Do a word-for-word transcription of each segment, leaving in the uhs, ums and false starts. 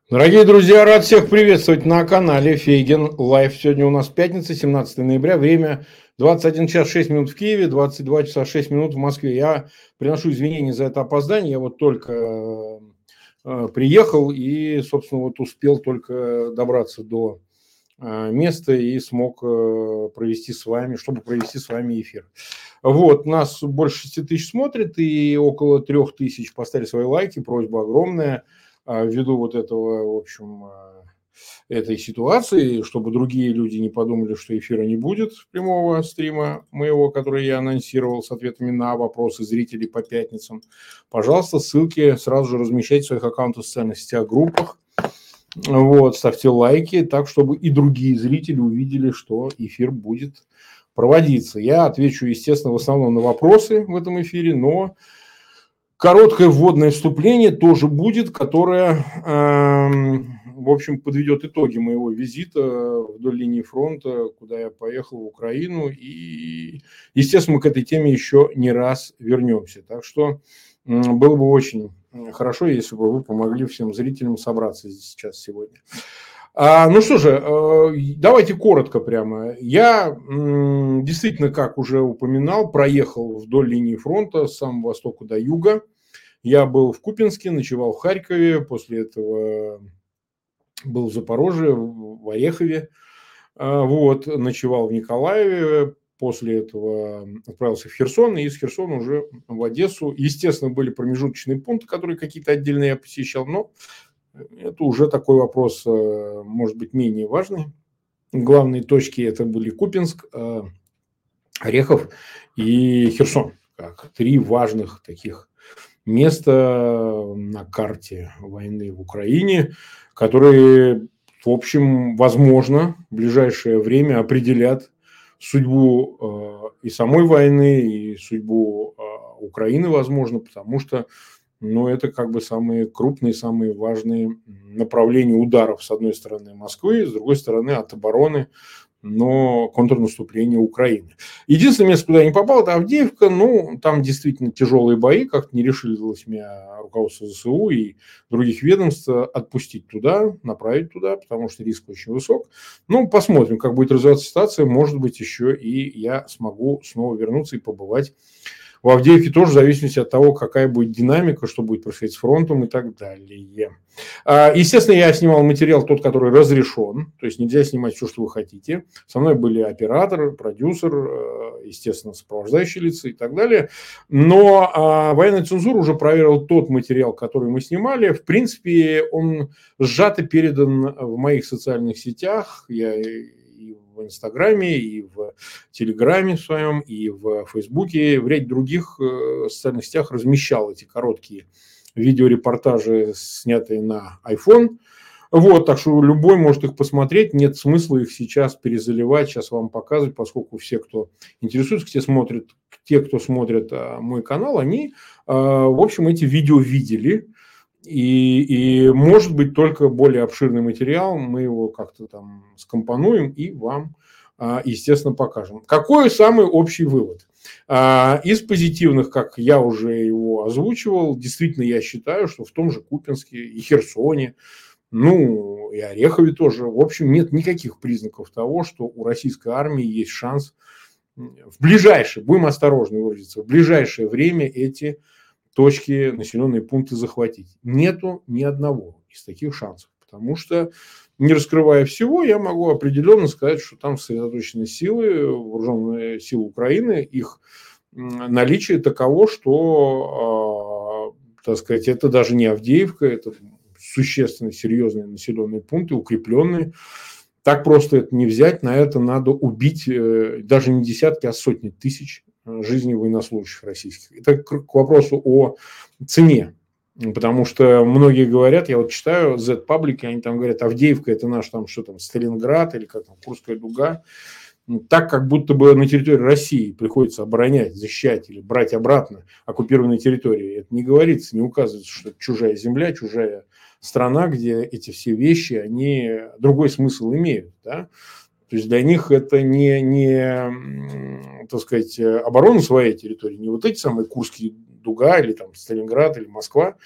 Дорогие друзья, рад всех приветствовать на канале Фейген Лайв. Сегодня у нас пятница, семнадцатое ноября, время двадцать один час шесть минут в Киеве, двадцать два часа шесть минут в Москве. Я приношу извинения за это опоздание, я вот только э, приехал и, собственно, вот успел только добраться до э, места и смог э, провести с вами, чтобы провести с вами эфир. Вот, нас больше шести тысяч смотрит и около трех тысяч поставили свои лайки, просьба огромная. Ввиду вот этого, в общем, этой ситуации, чтобы другие люди не подумали, что эфира не будет, прямого стрима моего, который я анонсировал с ответами на вопросы зрителей по пятницам, пожалуйста, ссылки сразу же размещайте в своих аккаунтах в социальных сетях, группах. Вот, ставьте лайки, так, чтобы и другие зрители увидели, что эфир будет проводиться. Я отвечу, естественно, в основном на вопросы в этом эфире, но короткое вводное вступление тоже будет, которое, э, в общем, подведет итоги моего визита вдоль линии фронта, куда я поехал в Украину. И, естественно, мы к этой теме еще не раз вернемся. Так что э, было бы очень хорошо, если бы вы помогли всем зрителям собраться здесь сейчас сегодня. А, ну что же, э, давайте коротко прямо. Я м, действительно, как уже упоминал, проехал вдоль линии фронта с самого востока до юга. Я был в Купинске, ночевал в Харькове, после этого был в Запорожье, в Орехове, вот, ночевал в Николаеве, после этого отправился в Херсон, и из Херсона уже в Одессу. Естественно, были промежуточные пункты, которые какие-то отдельные я посещал, но это уже такой вопрос, может быть, менее важный. Главные точки это были Купинск, Орехов и Херсон, как три важных таких места на карте войны в Украине, которые, в общем, возможно, в ближайшее время определят судьбу и самой войны, и судьбу Украины, возможно, потому что но это как бы самые крупные, самые важные направления ударов, с одной стороны, Москвы, с другой стороны, от обороны, но контрнаступления Украины. Единственное место, куда я не попал, это Авдеевка. Ну, там действительно тяжелые бои, как-то не решилось меня руководство ЗСУ и других ведомств отпустить туда, направить туда, потому что риск очень высок. Ну, посмотрим, как будет развиваться ситуация. Может быть, еще и я смогу снова вернуться и побывать в Авдеевке, тоже в зависимости от того, какая будет динамика, что будет происходить с фронтом и так далее. Естественно, я снимал материал тот, который разрешен, то есть нельзя снимать все, что вы хотите. Со мной были оператор, продюсер, естественно, сопровождающие лица и так далее. Но военная цензура уже проверила тот материал, который мы снимали. В принципе, он сжато передан в моих социальных сетях. Я и в Инстаграме, и в Телеграме своем, и в Фейсбуке, в ряде других социальных сетях размещал эти короткие видеорепортажи, снятые на iPhone. Вот, так что любой может их посмотреть, нет смысла их сейчас перезаливать, сейчас вам показывать, поскольку все, кто интересуется, те, смотрят, те, кто смотрит мой канал, они, в общем, эти видео видели. И, и может быть только более обширный материал, мы его как-то там скомпонуем и вам, естественно, покажем. Какой самый общий вывод? Из позитивных, как я уже его озвучивал, действительно я считаю, что в том же Купинске и Херсоне, ну и Орехове тоже, в общем, нет никаких признаков того, что у российской армии есть шанс в ближайшее, будем осторожны выразиться, в ближайшее время эти точки, населенные пункты захватить. Нету ни одного из таких шансов, потому что, не раскрывая всего, я могу определенно сказать, что там сосредоточены силы, вооруженные силы Украины, их наличие таково, что, так сказать, это даже не Авдеевка, это существенно серьезные населенные пункты, укрепленные. Так просто это не взять, на это надо убить даже не десятки, а сотни тысяч жизни военнослужащих российских. Это к вопросу о цене. Потому что многие говорят, я вот читаю Z-паблики, они там говорят, Авдеевка это наш там что там, Сталинград или как там, Курская дуга. Так, как будто бы на территории России приходится оборонять, защищать или брать обратно оккупированные территории. Это не говорится, не указывается, что это чужая земля, чужая страна, где эти все вещи, они другой смысл имеют. Да? То есть для них это не, не, так сказать, оборона своей территории, не вот эти самые Курские дуга или там Сталинград или Москва,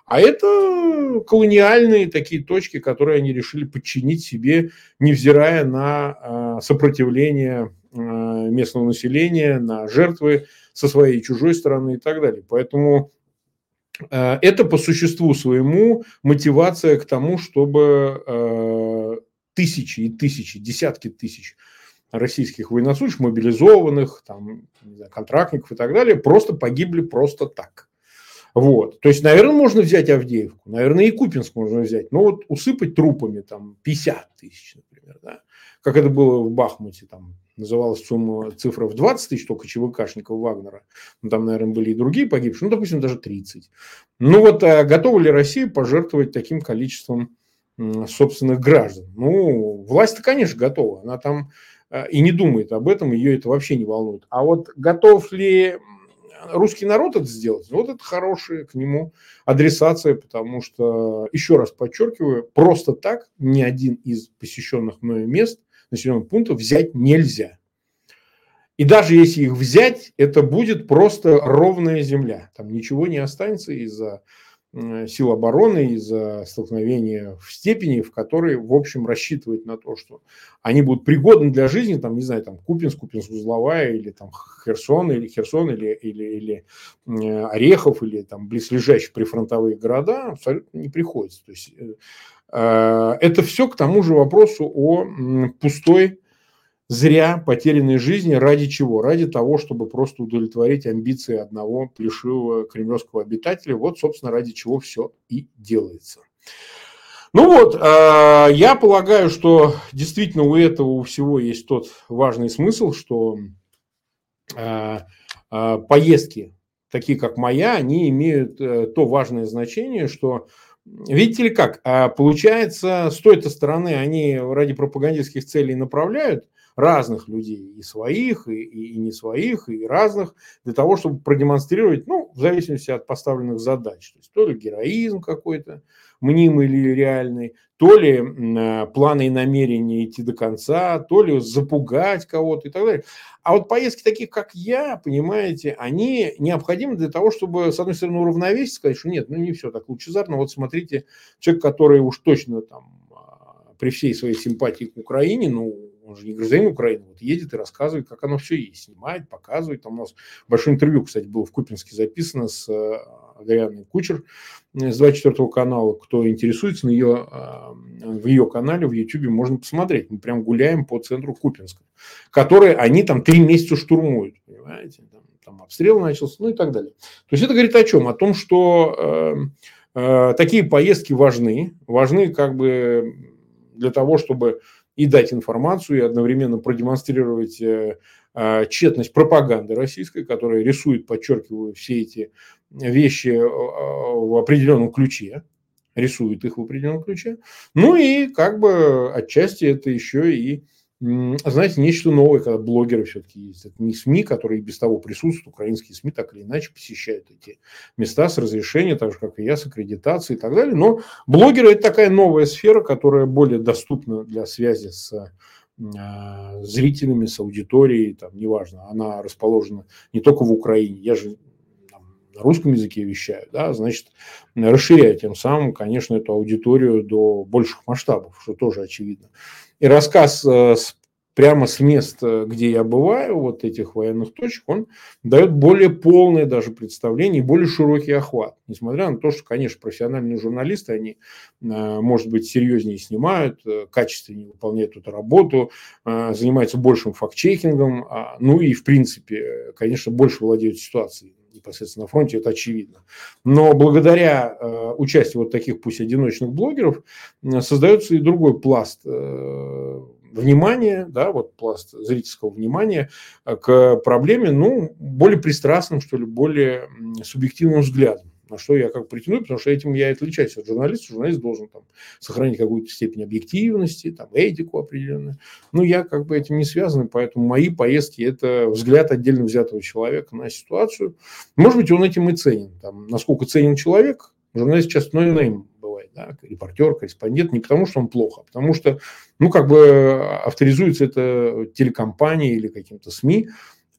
А это колониальные такие точки, которые они решили подчинить себе, невзирая на сопротивление местного населения, на жертвы со своей и чужой стороны и так далее. Поэтому это по существу своему мотивация к тому, чтобы тысячи и тысячи, десятки тысяч российских военнослужащих, мобилизованных, там, не знаю, контрактников и так далее, просто погибли просто так. Вот. То есть, наверное, можно взять Авдеевку, наверное, и Купинск можно взять, но вот усыпать трупами там пятьдесят тысяч, например, да? Как это было в Бахмуте, там называлась сумма, цифра в двадцать тысяч только ЧВКшников Вагнера, ну, там, наверное, были и другие погибшие, ну, допустим, даже тридцать. Ну, вот а готова ли Россия пожертвовать таким количеством м, собственных граждан? Ну, власть-то, конечно, готова, она там и не думает об этом, ее это вообще не волнует. А вот готов ли русский народ это сделать? Вот это хорошая к нему адресация, потому что, еще раз подчеркиваю, просто так ни один из посещенных мною мест, населенных пунктов взять нельзя. И даже если их взять, это будет просто ровная земля. Там ничего не останется из-за сил обороны, из-за столкновения в степени, в которой, в общем, рассчитывают на то, что они будут пригодны для жизни, там, не знаю, там, Купинск, Купинск-Узловая, или там Херсон, или Херсон, или, или, или э, Орехов, или там близлежащие прифронтовые города, абсолютно не приходится. То есть э, это все к тому же вопросу о м, пустой, зря потерянной жизни. Ради чего? Ради того, чтобы просто удовлетворить амбиции одного плешивого кремлевского обитателя. Вот, собственно, ради чего все и делается. Ну вот, я полагаю, что действительно у этого у всего есть тот важный смысл, что поездки, такие как моя, они имеют то важное значение, что, видите ли как, получается, с той-то стороны они ради пропагандистских целей направляют разных людей, и своих, и, и, и не своих, и разных, для того, чтобы продемонстрировать, ну, в зависимости от поставленных задач. То есть, то ли героизм какой-то, мнимый или реальный, то ли э, планы и намерения идти до конца, то ли запугать кого-то и так далее. А вот поездки таких, как я, понимаете, они необходимы для того, чтобы, с одной стороны, уравновесить, сказать, что нет, ну не все так лучезарно. Вот смотрите, человек, который уж точно там при всей своей симпатии к Украине, ну, он же не гражданин Украины, вот едет и рассказывает, как оно все есть, снимает, показывает. Там у нас большое интервью, кстати, было в Купинске записано с Адрианой Кучер с двадцать четвёртого канала. Кто интересуется, на ее, в ее канале, в Ютубе можно посмотреть. Мы прям гуляем по центру Купинска, который они там три месяца штурмуют, понимаете? Там, там обстрел начался, ну и так далее. То есть это говорит о чем? О том, что э, э, такие поездки важны, важны как бы для того, чтобы и дать информацию, и одновременно продемонстрировать э, э, тщетность пропаганды российской, которая рисует, подчеркиваю, все эти вещи э, в определенном ключе, рисует их в определенном ключе. Ну и как бы отчасти это еще и, знаете, нечто новое, когда блогеры все-таки есть. Это не СМИ, которые и без того присутствуют, украинские СМИ так или иначе посещают эти места с разрешения, так же, как и я, с аккредитацией и так далее. Но блогеры – это такая новая сфера, которая более доступна для связи с э, зрителями, с аудиторией, там, неважно, она расположена не только в Украине, я же там, на русском языке вещаю, да, значит, расширяя тем самым, конечно, эту аудиторию до больших масштабов, что тоже очевидно. И рассказ э, с, прямо с мест, где я бываю, вот этих военных точек, он дает более полное даже представление и более широкий охват. Несмотря на то, что, конечно, профессиональные журналисты, они, э, может быть, серьезнее снимают, э, качественнее выполняют эту работу, э, занимаются большим факт-чекингом, э, ну и, в принципе, конечно, больше владеют ситуацией непосредственно на фронте, это очевидно. Но благодаря э, участию вот таких, пусть одиночных блогеров, э, создается и другой пласт э, внимания, да, вот пласт зрительского внимания э, к проблеме, ну, более пристрастным, что ли, более э, субъективным взглядом. На что я как претендую, потому что этим я и отличаюсь от журналиста. Журналист должен там сохранить какую-то степень объективности, там, этику определенную. Ну, я как бы этим не связан, поэтому мои поездки – это взгляд отдельно взятого человека на ситуацию. Может быть, он этим и ценен. Там, насколько ценен человек, журналист часто no name бывает, да, репортер, корреспондент, не потому что он плохо, а потому что, ну, как бы авторизуется это телекомпанией или каким-то СМИ,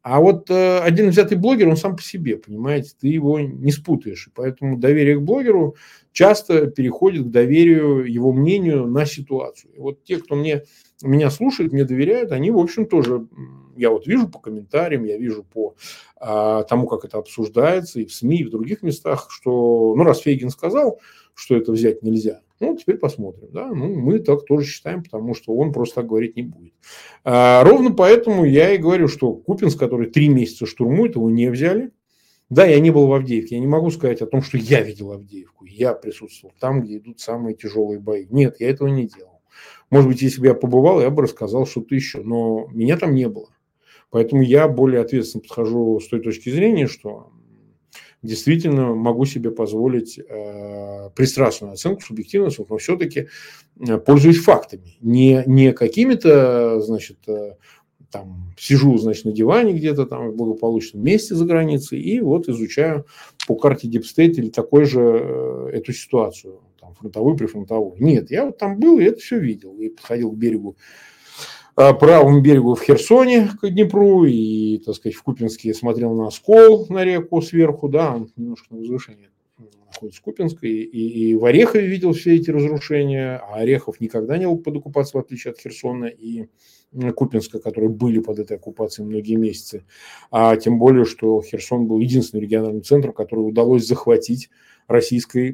А вот э, отдельно взятый блогер, он сам по себе, понимаете, ты его не спутаешь. И поэтому доверие к блогеру часто переходит к доверию его мнению на ситуацию. И вот те, кто мне, меня слушает, мне доверяют, они, в общем, тоже, я вот вижу по комментариям, я вижу по а, тому, как это обсуждается и в СМИ, и в других местах, что, ну, раз Фейгин сказал, что это взять нельзя, ну, теперь посмотрим, да, ну, мы так тоже считаем, потому что он просто так говорить не будет. А, ровно поэтому я и говорю, что Купинск, который три месяца штурмует, его не взяли. Да, я не был в Авдеевке, я не могу сказать о том, что я видел Авдеевку, я присутствовал там, где идут самые тяжелые бои. Нет, я этого не делал. Может быть, если бы я побывал, я бы рассказал что-то еще, но меня там не было. Поэтому я более ответственно подхожу с той точки зрения, что действительно могу себе позволить э, пристрастную оценку, субъективную оценку, но все-таки э, пользуюсь фактами, не, не какими-то, значит, э, там, сижу, значит, на диване где-то там в благополучном месте за границей и вот изучаю по карте Дипстейт или такой же э, эту ситуацию, там, фронтовую, прифронтовую. Нет, я вот там был и это все видел, и подходил к берегу, правому берегу в Херсоне к Днепру и, так сказать, в Купинске смотрел на Оскол, на реку сверху, да, он немножко на возвышении находится Купинск, и, и, и в Орехове видел все эти разрушения, а Орехов никогда не был под оккупацией, в отличие от Херсона и Купинска, которые были под этой оккупацией многие месяцы, а тем более, что Херсон был единственным региональным центром, который удалось захватить российской,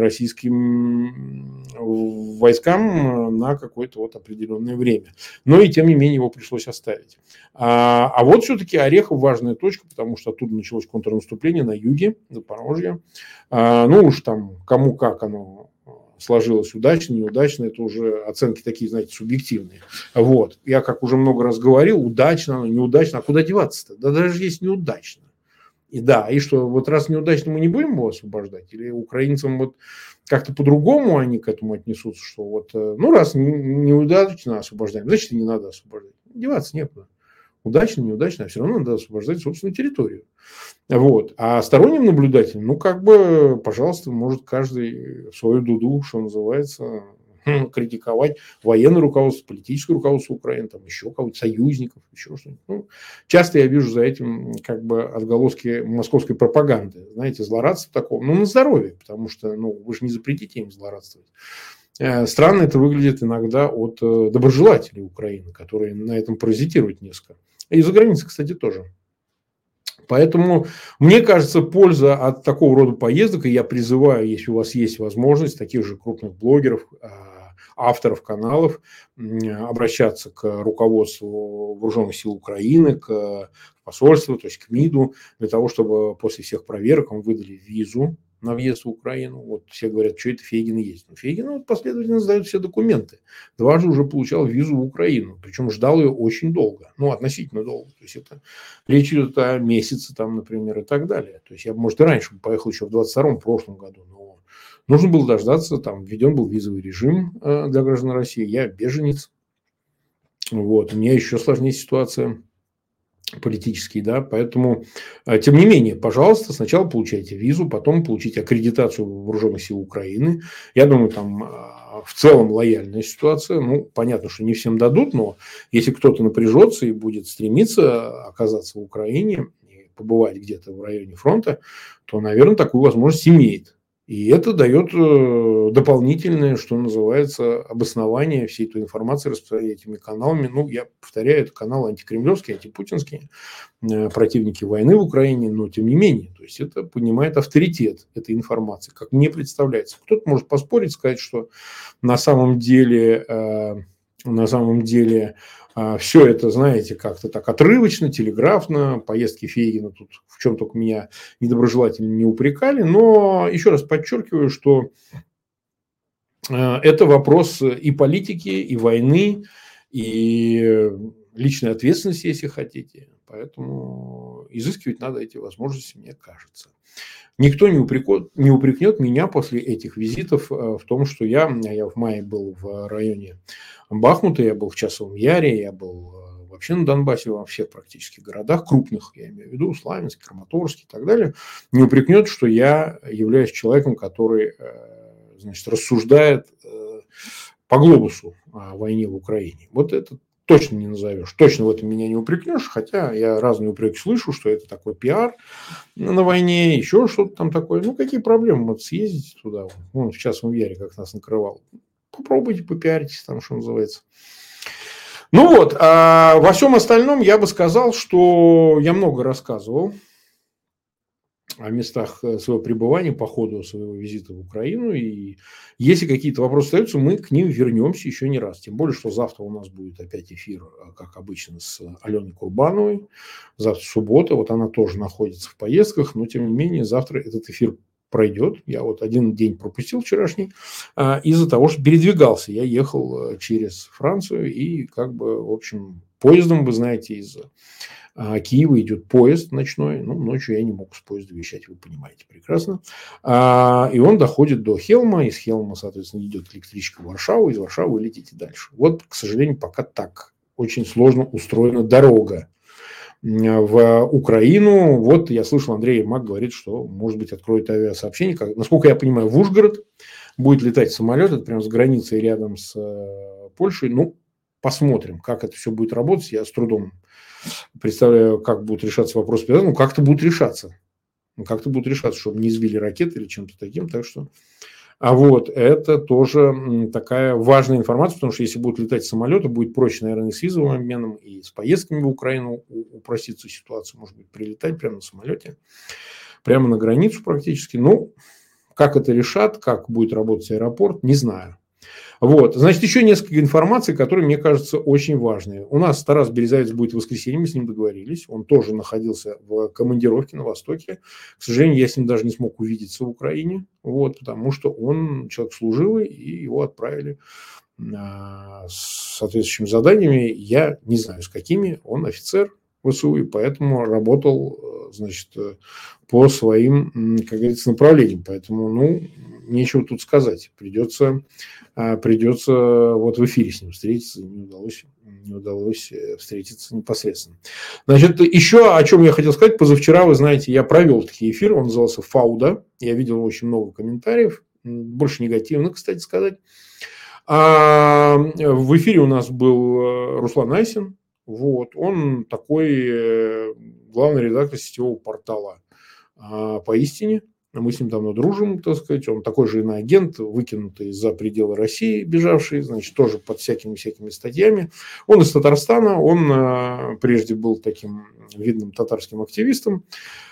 российским войскам на какое-то вот определенное время. Но и тем не менее его пришлось оставить. А, а вот все-таки Орехов важная точка, потому что оттуда началось контрнаступление на юге, Запорожье. А, ну уж там кому как оно сложилось, удачно, неудачно, это уже оценки такие, знаете, субъективные. Вот. Я, как уже много раз говорил, удачно, неудачно, а куда деваться-то? Да даже есть неудачно. И да, и что, вот раз неудачно мы не будем его освобождать? Или украинцам вот как-то по-другому они к этому отнесутся, что вот, ну, раз неудачно освобождаем, значит, и не надо освобождать. Деваться некуда. Удачно, неудачно, а все равно надо освобождать собственную территорию. Вот. А сторонним наблюдателям, ну, как бы, пожалуйста, может каждый свою дуду, что называется, критиковать военное руководство, политическое руководство Украины, там еще кого-то, союзников, еще что-нибудь. Ну, часто я вижу за этим как бы отголоски московской пропаганды. Знаете, злорадство такого, ну, на здоровье, потому что, ну, вы же не запретите им злорадствовать. Странно это выглядит иногда от доброжелателей Украины, которые на этом паразитируют несколько. И за границей, кстати, тоже. Поэтому, мне кажется, польза от такого рода поездок, и я призываю, если у вас есть возможность, таких же крупных блогеров, авторов каналов, обращаться к руководству Вооруженных сил Украины, к посольству, то есть к МИДу, для того, чтобы после всех проверок вам выдали визу на въезд в Украину. Вот все говорят, что это Фейгин есть. Но Фейгин вот последовательно сдает все документы. Дважды уже получал визу в Украину. Причем ждал ее очень долго. Ну, относительно долго. То есть это речь идет о месяце, там, например, и так далее. То есть я, может, и раньше поехал еще в двадцать втором, в прошлом году. Но нужно было дождаться, там введен был визовый режим для граждан России. Я беженец. Вот. У меня еще сложнее ситуация. Политический, да, поэтому, тем не менее, пожалуйста, сначала получайте визу, потом получите аккредитацию Вооруженных сил Украины. Я думаю, там в целом лояльная ситуация. Ну, понятно, что не всем дадут, но если кто-то напряжется и будет стремиться оказаться в Украине и побывать где-то в районе фронта, то, наверное, такую возможность имеет. И это дает дополнительное, что называется, обоснование всей той информации, распространения этими каналами. Ну, я повторяю, это каналы антикремлевские, антипутинские, противники войны в Украине, но тем не менее. То есть это поднимает авторитет этой информации, как мне представляется. Кто-то может поспорить, сказать, что на самом деле, на самом деле все это, знаете, как-то так отрывочно, телеграфно, поездки Фейгина тут в чем только меня недоброжелательно не упрекали, но еще раз подчеркиваю, что это вопрос и политики, и войны, и личной ответственности, если хотите, поэтому изыскивать надо эти возможности, мне кажется. Никто не упрекнет, не упрекнет меня после этих визитов в том, что я, я в мае был в районе Бахмута, я был в Часовом Яре, я был вообще на Донбассе, во всех практически городах крупных, я имею в виду Славянск, Краматорск и так далее, не упрекнет, что я являюсь человеком, который, значит, рассуждает по глобусу о войне в Украине. Вот это точно не назовешь. Точно в этом меня не упрекнешь, хотя я разные упреки слышу, что это такой пиар на войне, еще что-то там такое. Ну, какие проблемы? Вот съездите туда, вон в Часовом Яре, как нас накрывал. Попробуйте попиаритесь там, что называется. Ну вот, а во всем остальном я бы сказал, что я много рассказывал о местах своего пребывания по ходу своего визита в Украину. И если какие-то вопросы остаются, мы к ним вернемся еще не раз. Тем более, что завтра у нас будет опять эфир, как обычно, с Аленой Курбановой. Завтра суббота, вот она тоже находится в поездках, но тем не менее завтра этот эфир пройдет. Я вот один день пропустил вчерашний из-за того, что передвигался. Я ехал через Францию и как бы, в общем, поездом, вы знаете, из Киева идет поезд ночной. Ну, ночью я не мог с поезда вещать, вы понимаете прекрасно. И он доходит до Хелма. Из Хелма, соответственно, идет электричка в Варшаву. Из Варшавы вы летите дальше. Вот, к сожалению, пока так. Очень сложно устроена дорога в Украину. Вот я слышал, Андрей Ермак говорит, что, может быть, откроет авиасообщение. Как, насколько я понимаю, в Ужгород будет летать самолет. Это прямо с границей рядом с Польшей. Ну, посмотрим, как это все будет работать. Я с трудом представляю, как будут решаться вопросы. Ну, как-то будут решаться. Ну, как-то будут решаться, чтобы не сбили ракеты или чем-то таким. Так что... А вот это тоже такая важная информация, потому что если будут летать самолеты, будет проще, наверное, с визовым обменом, и с поездками в Украину упростится ситуация. Может быть, прилетать прямо на самолете, прямо на границу практически. Ну, как это решат, как будет работать аэропорт, не знаю. Вот, значит, еще несколько информаций, которые, мне кажется, очень важные. У нас Тарас Березовец будет в воскресенье, мы с ним договорились. Он тоже находился в командировке на Востоке. К сожалению, я с ним даже не смог увидеться в Украине, вот, потому что он человек служивый, и его отправили с соответствующими заданиями. Я не знаю, с какими. Он офицер ВСУ, и поэтому работал, значит, по своим, как говорится, направлениям. Поэтому, ну, нечего тут сказать. Придется, придется вот в эфире с ним встретиться. Не удалось, не удалось встретиться непосредственно. Значит, еще о чем я хотел сказать. Позавчера, вы знаете, я провел такой эфир. Он назывался «Фауда». Я видел очень много комментариев. Больше негативных, кстати сказать. А в эфире у нас был Руслан Айсин. Вот. Он такой главный редактор сетевого портала «Поистине». Мы с ним давно дружим, так сказать. Он такой же иноагент, выкинутый за пределы России, бежавший, значит, тоже под всякими-всякими статьями. Он из Татарстана, он прежде был таким видным татарским активистом.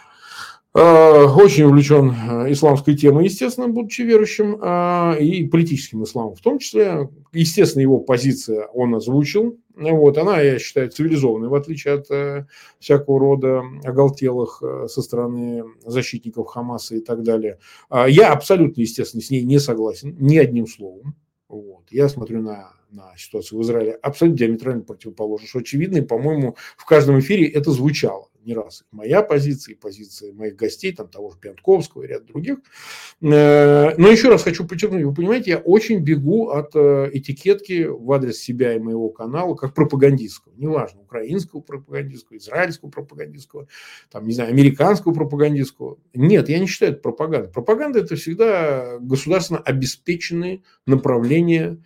Очень увлечен исламской темой, естественно, будучи верующим, и политическим исламом в том числе. Естественно, его позиция он озвучил. Вот, она, я считаю, цивилизованной, в отличие от всякого рода оголтелых со стороны защитников Хамаса и так далее. Я абсолютно, естественно, с ней не согласен ни одним словом. Вот. Я смотрю на, на ситуацию в Израиле абсолютно диаметрально противоположно, что очевидно, и, по-моему, в каждом эфире это звучало не раз. И моя позиция, и позиция моих гостей, там, того же Пятковского и ряд других. Но еще раз хочу подчеркнуть, вы понимаете, я очень бегу от этикетки в адрес себя и моего канала как пропагандистского. Неважно, украинского пропагандистского, израильского пропагандистского, там, не знаю, американского пропагандистского. Нет, я не считаю это пропагандой. Пропаганда – это всегда государственно обеспеченные направления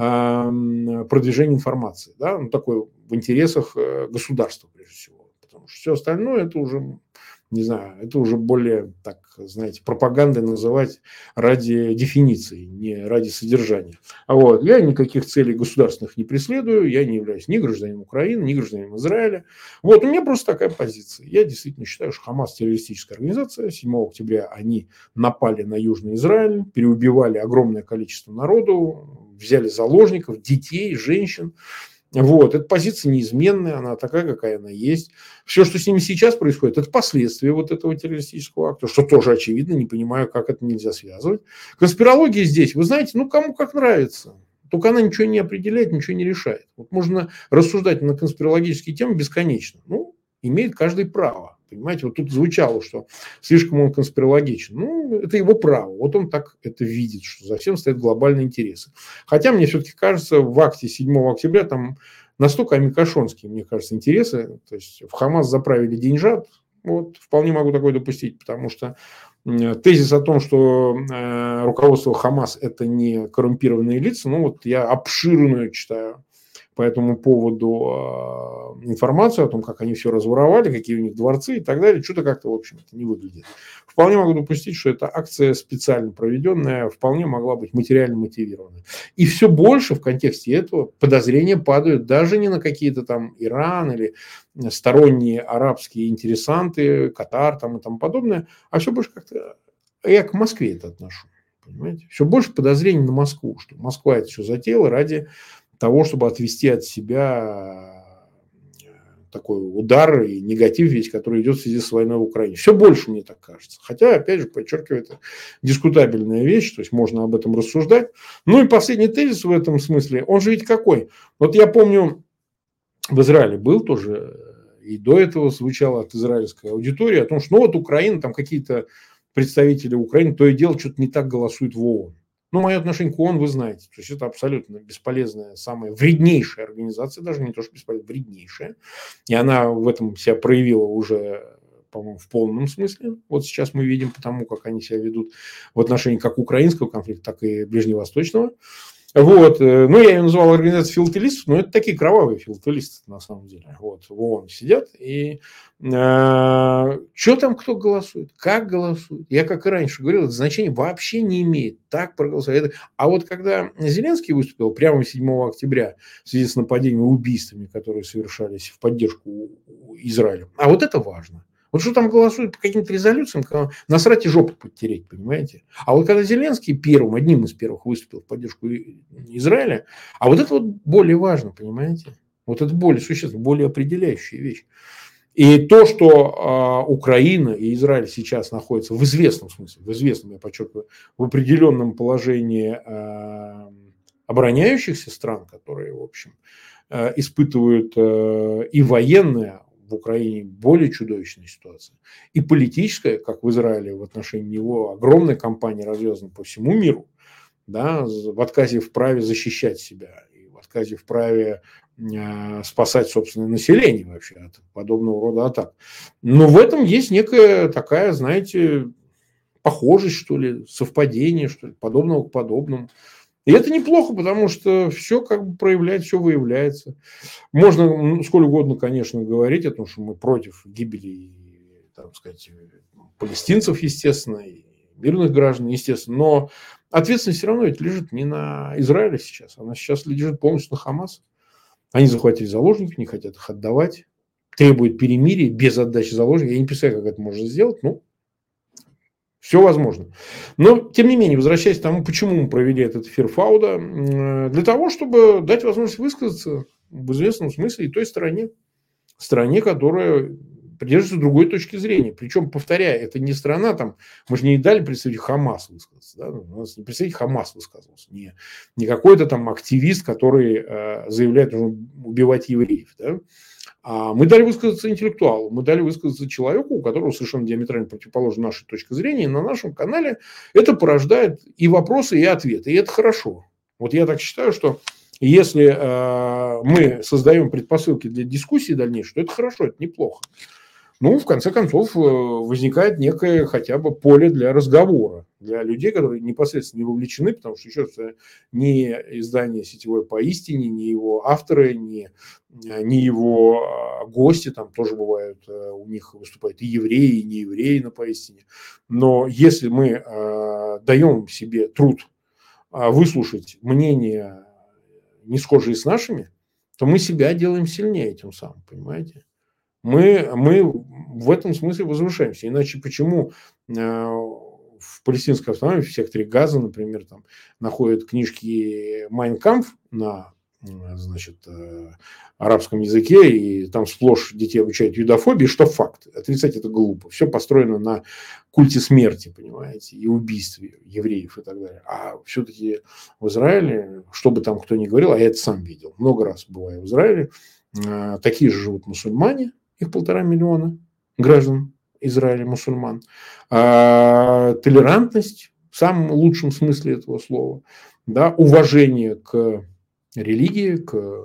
продвижения информации. Да? Ну, такое в интересах государства, прежде всего. Потому что все остальное это уже, не знаю, это уже более, так, знаете, пропагандой называть ради дефиниции, не ради содержания. А вот я никаких целей государственных не преследую, я не являюсь ни гражданином Украины, ни гражданином Израиля. Вот у меня просто такая позиция. Я действительно считаю, что Хамас террористическая организация. седьмого октября они напали на Южный Израиль, переубивали огромное количество народу, взяли заложников, детей, женщин. Вот, эта позиция неизменная, она такая, какая она есть. Все, что с ними сейчас происходит, это последствия вот этого террористического акта, что тоже очевидно, не понимаю, как это нельзя связывать. Конспирология здесь, вы знаете, ну кому как нравится. Только она ничего не определяет, ничего не решает. Вот можно рассуждать на конспирологические темы бесконечно. Ну, имеет каждый право. Понимаете, вот тут звучало, что слишком он конспирологичен. Ну, это его право. Вот он так это видит, что за всем стоят глобальные интересы. Хотя мне все-таки кажется, в акте седьмого октября там настолько амикошонские, мне кажется, интересы. То есть в Хамас заправили деньжат. Вот, вполне могу такое допустить, потому что тезис о том, что руководство Хамас это не коррумпированные лица, ну вот я обширную читаю по этому поводу информацию о том, как они все разворовали, какие у них дворцы и так далее, что-то как-то, в общем, это не выглядит. Вполне могу допустить, что эта акция специально проведенная, вполне могла быть материально мотивирована. И все больше в контексте этого подозрения падают даже не на какие-то там Иран или сторонние арабские интересанты, Катар там и тому подобное, а все больше как-то я к Москве это отношу. Понимаете? Все больше подозрений на Москву, что Москва это все затеяла ради того, чтобы отвести от себя такой удар и негатив весь, который идет в связи с войной в Украине. Все больше мне так кажется. Хотя, опять же, подчеркиваю, это дискутабельная вещь, то есть можно об этом рассуждать. Ну и последний тезис в этом смысле, он же ведь какой? Вот я помню, в Израиле был тоже, и до этого звучало от израильской аудитории о том, что ну вот Украина, там какие-то представители Украины, то и дело что-то не так голосуют в ООН. Ну, мое отношение к ООН вы знаете. То есть это абсолютно бесполезная, самая вреднейшая организация, даже не то, что бесполезная, вреднейшая. И она в этом себя проявила уже, по-моему, в полном смысле. Вот сейчас мы видим потому, как они себя ведут в отношении как украинского конфликта, так и ближневосточного. Вот. Ну, я ее назвал организацией филателистов, но это такие кровавые филателисты на самом деле. Вот. В ООН сидят. И э, что там кто голосует, как голосует. Я, как и раньше говорил, это значение вообще не имеет. Так проголосовать. А вот когда Зеленский выступил прямо седьмого октября в связи с нападениями и убийствами, которые совершались в поддержку Израиля, а вот это важно. Вот что там голосуют по каким-то резолюциям, насрать и жопу подтереть, понимаете? А вот когда Зеленский первым, одним из первых выступил в поддержку Израиля, а вот это вот более важно, понимаете? Вот это более существенно, более определяющая вещь. И то, что э, Украина и Израиль сейчас находятся в известном смысле, в известном, я подчеркиваю, в определенном положении э, обороняющихся стран, которые, в общем, э, испытывают э, и военное, в Украине более чудовищная ситуация. И политическая, как в Израиле, в отношении него огромная кампания развязана по всему миру, да, в отказе в праве защищать себя, и в отказе в праве э, спасать собственное население вообще от подобного рода атак. Но в этом есть некая такая, знаете, похожесть, что ли, совпадение, что ли, подобного к подобному. И это неплохо, потому что все как бы проявляется, все выявляется. Можно сколь угодно, конечно, говорить о том, что мы против гибели, так сказать, палестинцев, естественно, и мирных граждан, естественно. Но ответственность все равно ведь лежит не на Израиле сейчас. Она сейчас лежит полностью на Хамас. Они захватили заложников, не хотят их отдавать, требуют перемирия без отдачи заложников. Я не представляю, как это можно сделать, ну, все возможно. Но, тем не менее, возвращаясь к тому, почему мы провели этот эфир Фауда, для того, чтобы дать возможность высказаться в известном смысле и той стороне, стране, которая придерживается другой точки зрения. Причем, повторяю, это не страна, там, мы же не дали представителю Хамас высказаться. Да? У нас не представитель Хамас высказался, не, не какой-то там активист, который э, заявляет, что нужно убивать евреев. Да? А мы дали высказаться интеллектуалу, мы дали высказаться человеку, у которого совершенно диаметрально противоположна наша точка зрения. И на нашем канале это порождает и вопросы, и ответы. И это хорошо. Вот я так считаю, что если э, мы создаем предпосылки для дискуссии дальнейшей, то это хорошо, это неплохо. Ну, в конце концов, возникает некое хотя бы поле для разговора, для людей, которые непосредственно не вовлечены, потому что, еще раз, ни издание «Сетевое поистине», ни его авторы, ни, ни его гости, там тоже бывают, у них выступают и евреи, и неевреи на поистине. Но если мы э, даем себе труд выслушать мнения, не схожие с нашими, то мы себя делаем сильнее этим самым, понимаете? Мы, мы в этом смысле возвышаемся. Иначе почему э, в палестинской автономии, в секторе Газа, например, там находят книжки «Майн кампф» на значит, э, арабском языке, и там сплошь детей обучают юдофобии, что факт. Отрицать это глупо. Все построено на культе смерти, понимаете, и убийстве евреев и так далее. А все-таки в Израиле, что бы там кто ни говорил, а я это сам видел, много раз бываю в Израиле, э, такие же живут мусульмане, их полтора миллиона граждан Израиля, мусульман. А, толерантность в самом лучшем смысле этого слова, да, уважение к религии, к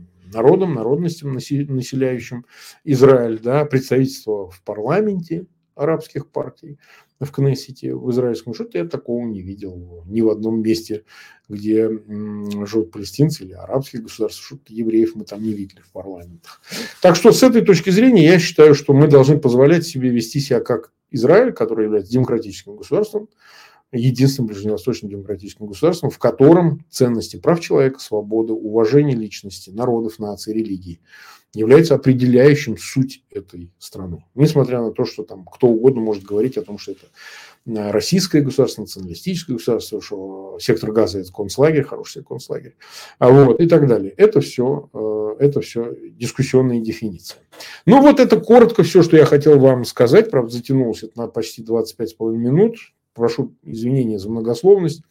народам, народностям, населяющим Израиль, да, представительство в парламенте арабских партий в Кнессете, в израильском, что-то я такого не видел ни в одном месте, где м, живут палестинцы или арабских государств, что-то евреев мы там не видели в парламентах. Так что с этой точки зрения я считаю, что мы должны позволять себе вести себя как Израиль, который является демократическим государством, единственным ближневосточным демократическим государством, в котором ценности прав человека, свободы, уважение личности, народов, наций, религий является определяющим суть этой страны. Несмотря на то, что там кто угодно может говорить о том, что это российское государство, националистическое государство, что сектор Газа – это концлагерь, хороший концлагерь, а вот, и так далее. Это все, это все дискуссионные дефиниции. Ну вот это коротко все, что я хотел вам сказать. Правда, затянулось это на почти двадцать пять с половиной минут. Прошу извинения за многословность.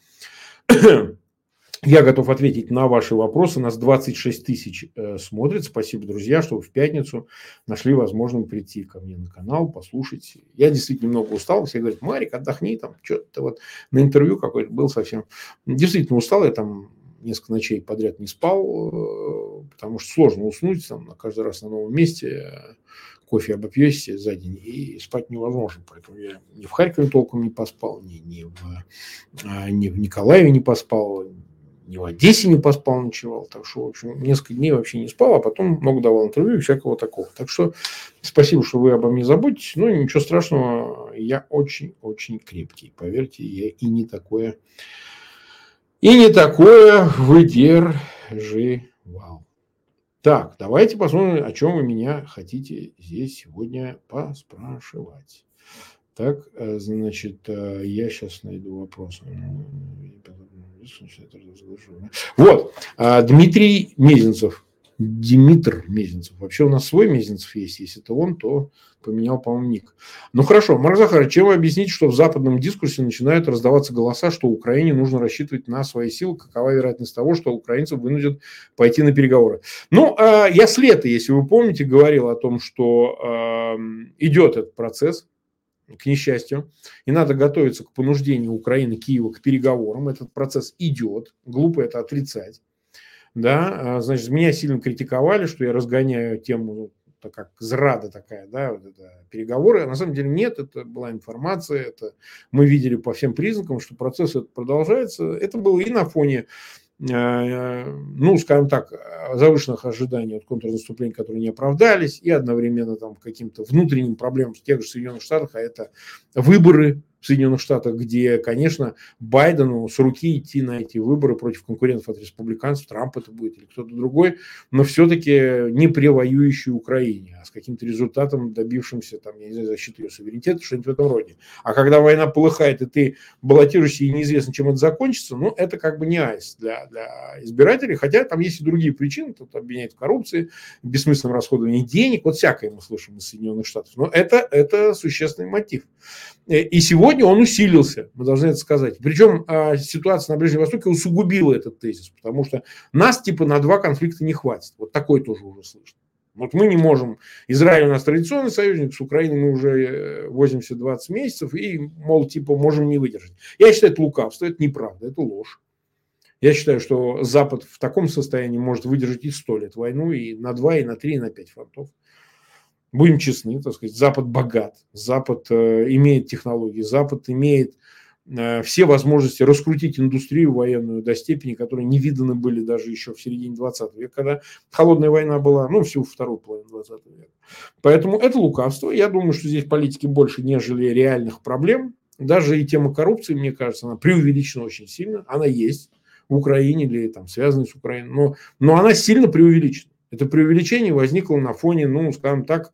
Я готов ответить на ваши вопросы. Нас двадцать шесть тысяч э, смотрит. Спасибо, друзья, что вы в пятницу нашли возможным прийти ко мне на канал, послушать. Я действительно немного устал. Все говорят: Марик, отдохни, там что-то вот на интервью какой-то был совсем. Действительно устал. Я там несколько ночей подряд не спал, э, потому что сложно уснуть там каждый раз на новом месте. Кофе обопьешься за день, и спать невозможно. Поэтому я ни в Харькове толком не поспал, ни, ни, в, ни в Николаеве не поспал, ни в Одессе не поспал, ночевал. Так что, в общем, несколько дней вообще не спал, а потом много давал интервью и всякого такого. Так что спасибо, что вы обо мне заботитесь. Ну, ничего страшного, я очень-очень крепкий. Поверьте, я и не такое, и не такое выдерживал. Так, давайте посмотрим, о чем вы меня хотите здесь сегодня поспрашивать. Так, значит, я сейчас найду вопрос. Вот, Дмитрий Мезенцев. Димитр Мезенцев. Вообще у нас свой Мезенцев есть. Если это он, то поменял, по-моему, ник. Ну хорошо, Марк Захарович, чем вы объясните, что в западном дискурсе начинают раздаваться голоса, что Украине нужно рассчитывать на свои силы? Какова вероятность того, что украинцев вынудят пойти на переговоры? Ну, я с лета, если вы помните, говорил о том, что идет этот процесс, к несчастью, и надо готовиться к понуждению Украины, Киева к переговорам. Этот процесс идет. Глупо это отрицать. Да, значит, меня сильно критиковали, что я разгоняю тему, так как зрада такая, да, вот это переговоры. А на самом деле нет, это была информация, это мы видели по всем признакам, что процесс этот продолжается. Это было и на фоне, ну, скажем так, завышенных ожиданий от контрнаступления, которые не оправдались, и одновременно там каким-то внутренним проблемам в тех же Соединенных Штатах, а это выборы в Соединенных Штатах, где, конечно, Байдену с руки идти на эти выборы против конкурентов от республиканцев, Трамп это будет или кто-то другой, но все-таки не при воюющей Украине, а с каким-то результатом, добившимся, там, я не знаю, защиты ее суверенитета, что-нибудь в этом роде. А когда война полыхает, и ты баллотируешься, и неизвестно, чем это закончится, ну, это как бы не айс для, для избирателей, хотя там есть и другие причины, тут обвиняют в коррупции, в бессмысленном расходовании денег, вот всякое мы слышим из Соединенных Штатов, но это, это существенный мотив. И сегодня он усилился, мы должны это сказать. Причем ситуация на Ближнем Востоке усугубила этот тезис, потому что нас типа на два конфликта не хватит. Вот такой тоже уже слышно. Вот мы не можем, Израиль у нас традиционный союзник, с Украиной мы уже возимся двадцать месяцев, и, мол, типа можем не выдержать. Я считаю, это лукавство, это неправда, это ложь. Я считаю, что Запад в таком состоянии может выдержать и сто лет войну, и на два, и на три, и на пять фронтов. Будем честны, так сказать, Запад богат, Запад э, имеет технологии, Запад имеет э, все возможности раскрутить индустрию военную до степени, которые не виданы были даже еще в середине двадцатого века, когда холодная война была, ну, всю вторую половину двадцатого века. Поэтому это лукавство. Я думаю, что здесь политики больше, нежели реальных проблем. Даже и тема коррупции, мне кажется, она преувеличена очень сильно. Она есть в Украине или там связана с Украиной, но, но она сильно преувеличена. Это преувеличение возникло на фоне, ну, скажем так,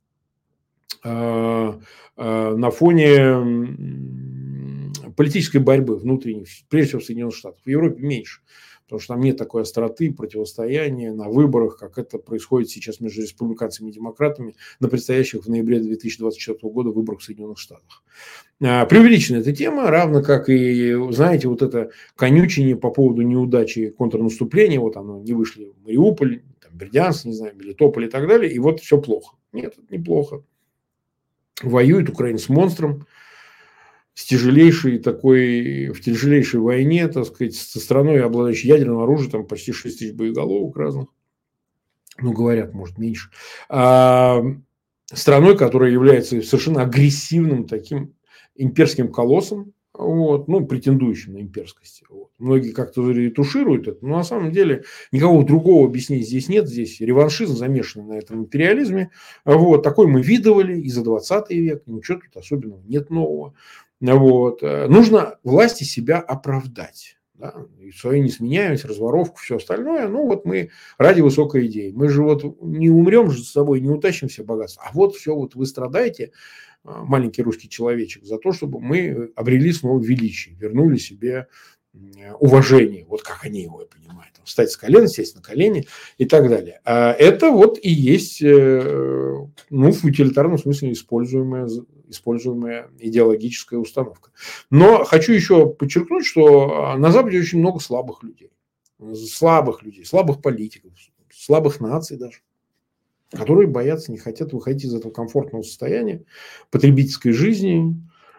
на фоне политической борьбы внутренней, прежде всего в Соединенных Штатах. В Европе меньше, потому что там нет такой остроты противостояния на выборах, как это происходит сейчас между республиканцами и демократами на предстоящих в ноябре две тысячи двадцать четвёртого года выборах в Соединенных Штатах. Преувеличена эта тема, равно как и, знаете, вот это конючение по поводу неудачи контрнаступления, вот оно, не вышли в Мариуполь, там, Бердянск, не знаю, Мелитополь и так далее, и вот все плохо. Нет, это неплохо. Воюет Украина с монстром, с тяжелейшей такой, в тяжелейшей войне, так сказать, со страной, обладающей ядерным оружием, там почти шесть тысяч боеголовок разных. Ну, говорят, может, меньше. А, страной, которая является совершенно агрессивным таким имперским колоссом, вот, ну, претендующим на имперскость. Вот. Многие как-то ретушируют это, но на самом деле никакого другого объяснения здесь нет. Здесь реваншизм замешан на этом империализме. Вот. Такой мы видывали и за двадцатый век, ничего тут особенного нет нового. Вот. Нужно власти себя оправдать. Да, и свою несменяемость, разворовку, все остальное. Ну, вот мы ради высокой идеи. Мы же вот не умрем же с собой, не утащим все богатства. А вот все, вот вы страдаете, маленький русский человечек, за то, чтобы мы обрели снова величие, вернули себе уважение, вот как они его понимают. Встать с колен, сесть на колени и так далее. А это вот и есть, ну, в утилитарном смысле используемая, используемая идеологическая установка. Но хочу еще подчеркнуть, что на Западе очень много слабых людей. Слабых людей, слабых политиков, слабых наций даже, которые боятся, не хотят выходить из этого комфортного состояния потребительской жизни,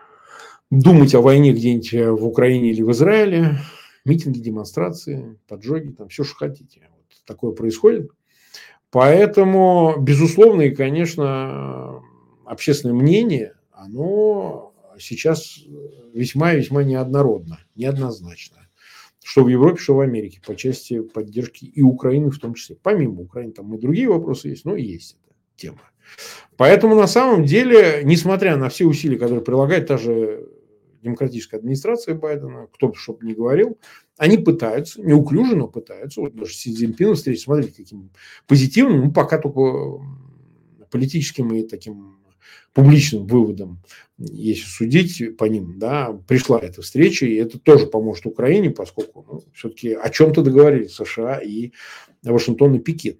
думать о войне где-нибудь в Украине или в Израиле, митинги, демонстрации, поджоги, там все, что хотите. Вот такое происходит. Поэтому, безусловно, и, конечно, общественное мнение, оно сейчас весьма-весьма неоднородно, неоднозначно. Что в Европе, что в Америке, по части поддержки и Украины в том числе. Помимо Украины, там и другие вопросы есть, но и есть эта тема. Поэтому, на самом деле, несмотря на все усилия, которые прилагает та же демократическая администрация Байдена, кто бы что бы ни говорил, они пытаются, неуклюже, но пытаются. Вот даже Си Цзиньпин встретить, смотрите, каким позитивным, ну, пока только политическим и таким публичным выводом, если судить по ним, да, пришла эта встреча, и это тоже поможет Украине, поскольку, ну, все-таки о чем-то договорились США и Вашингтон и Пекин.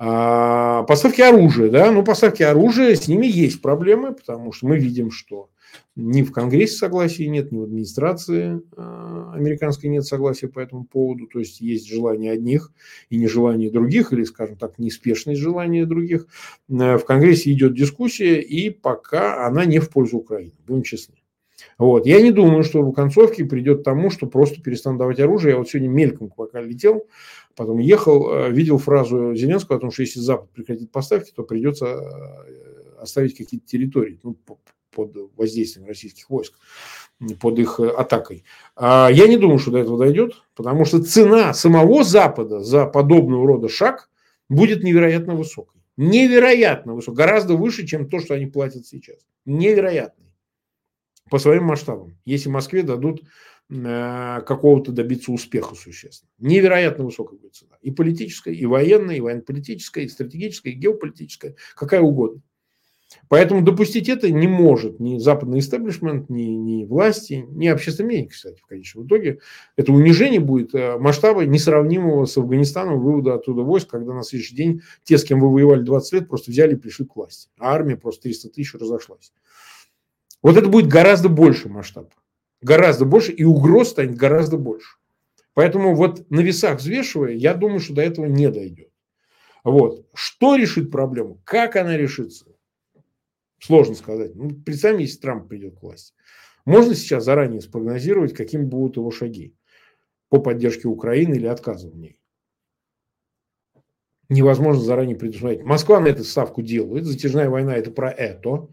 А, поставки оружия, да, ну, поставки оружия, с ними есть проблемы, потому что мы видим, что ни в Конгрессе согласия нет, ни в администрации э, американской нет согласия по этому поводу. То есть есть желание одних и нежелание других, или, скажем так, неспешность желания других. Э, в Конгрессе идет дискуссия, и пока она не в пользу Украины, будем честны. Вот. Я не думаю, что в концовке придет к тому, что просто перестанут давать оружие. Я вот сегодня мельком пока летел, потом ехал, видел фразу Зеленского о том, что если Запад прекратит поставки, то придется оставить какие-то территории, ну, под воздействием российских войск, под их атакой. Я не думаю, что до этого дойдет, потому что цена самого Запада за подобного рода шаг будет невероятно высокой. Невероятно высокой. Гораздо выше, чем то, что они платят сейчас. Невероятно. По своим масштабам. Если Москве дадут какого-то добиться успеха существенно. Невероятно высокая будет цена. И политическая, и военная, и военно-политическая, и стратегическая, и геополитическая. Какая угодно. Поэтому допустить это не может ни западный истеблишмент, ни, ни власти, ни общественное мнение, кстати, в конечном итоге. Это унижение будет масштаба несравнимого с Афганистаном, вывода оттуда войск, когда на следующий день те, с кем вы воевали двадцать лет, просто взяли и пришли к власти. А армия просто триста тысяч разошлась. Вот это будет гораздо больше масштаб. Гораздо больше, и угроз станет гораздо больше. Поэтому вот на весах взвешивая, я думаю, что до этого не дойдет. Вот. Что решит проблему? Как она решится? Сложно сказать. Ну, представим, если Трамп придет к власти. Можно сейчас заранее спрогнозировать, какими будут его шаги по поддержке Украины или отказу в ней? Невозможно заранее предусмотреть. Москва на эту ставку делает. Затяжная война – это про это.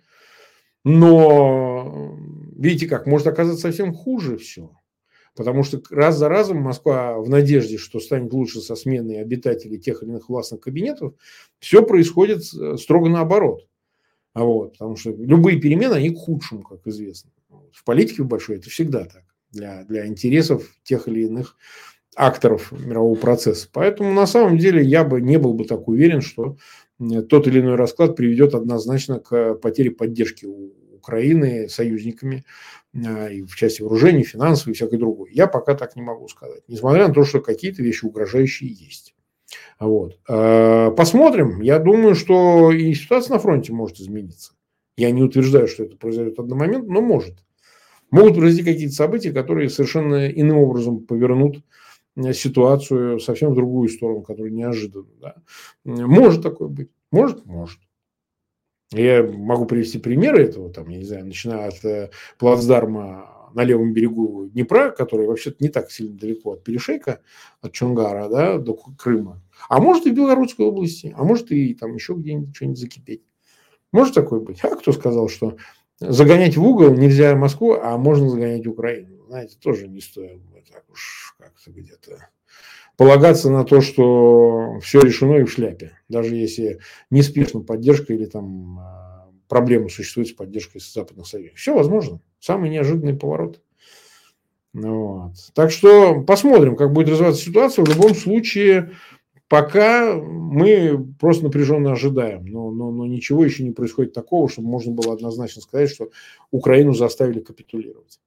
Но, видите как, может оказаться совсем хуже все. Потому что раз за разом Москва в надежде, что станет лучше со сменой обитателей тех или иных властных кабинетов, все происходит строго наоборот. Вот, потому что любые перемены, они к худшему, как известно. В политике большой это всегда так. Для, для интересов тех или иных акторов мирового процесса. Поэтому на самом деле я бы не был бы так уверен, что тот или иной расклад приведет однозначно к потере поддержки у Украины союзниками и в части вооружений, финансов и всякой другой. Я пока так не могу сказать. Несмотря на то, что какие-то вещи угрожающие есть. Вот. Посмотрим. Я думаю, что и ситуация на фронте может измениться. Я не утверждаю, что это произойдет одномоментно, но может. Могут произойти какие-то события, которые совершенно иным образом повернут ситуацию совсем в другую сторону, которая неожиданна. Да. Может такое быть. Может? Может. Я могу привести примеры этого, там, я не знаю, начиная от э, плацдарма на левом берегу Днепра, который вообще-то не так сильно далеко от перешейка, от Чонгара, да, до Крыма. А может и в Белгородской области, а может и там еще где-нибудь что-нибудь закипеть. Может такое быть? А кто сказал, что загонять в угол нельзя Москву, а можно загонять Украину? Знаете, тоже не стоит так уж как-то где-то полагаться на то, что все решено и в шляпе. Даже если неспешно поддержка или там проблемы существуют с поддержкой западных союзников. Все возможно. Самый неожиданный поворот. Вот. Так что посмотрим, как будет развиваться ситуация. В любом случае, пока мы просто напряженно ожидаем. Но, но, но ничего еще не происходит такого, чтобы можно было однозначно сказать, что Украину заставили капитулировать.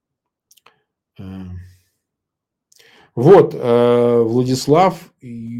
Вот, Владислав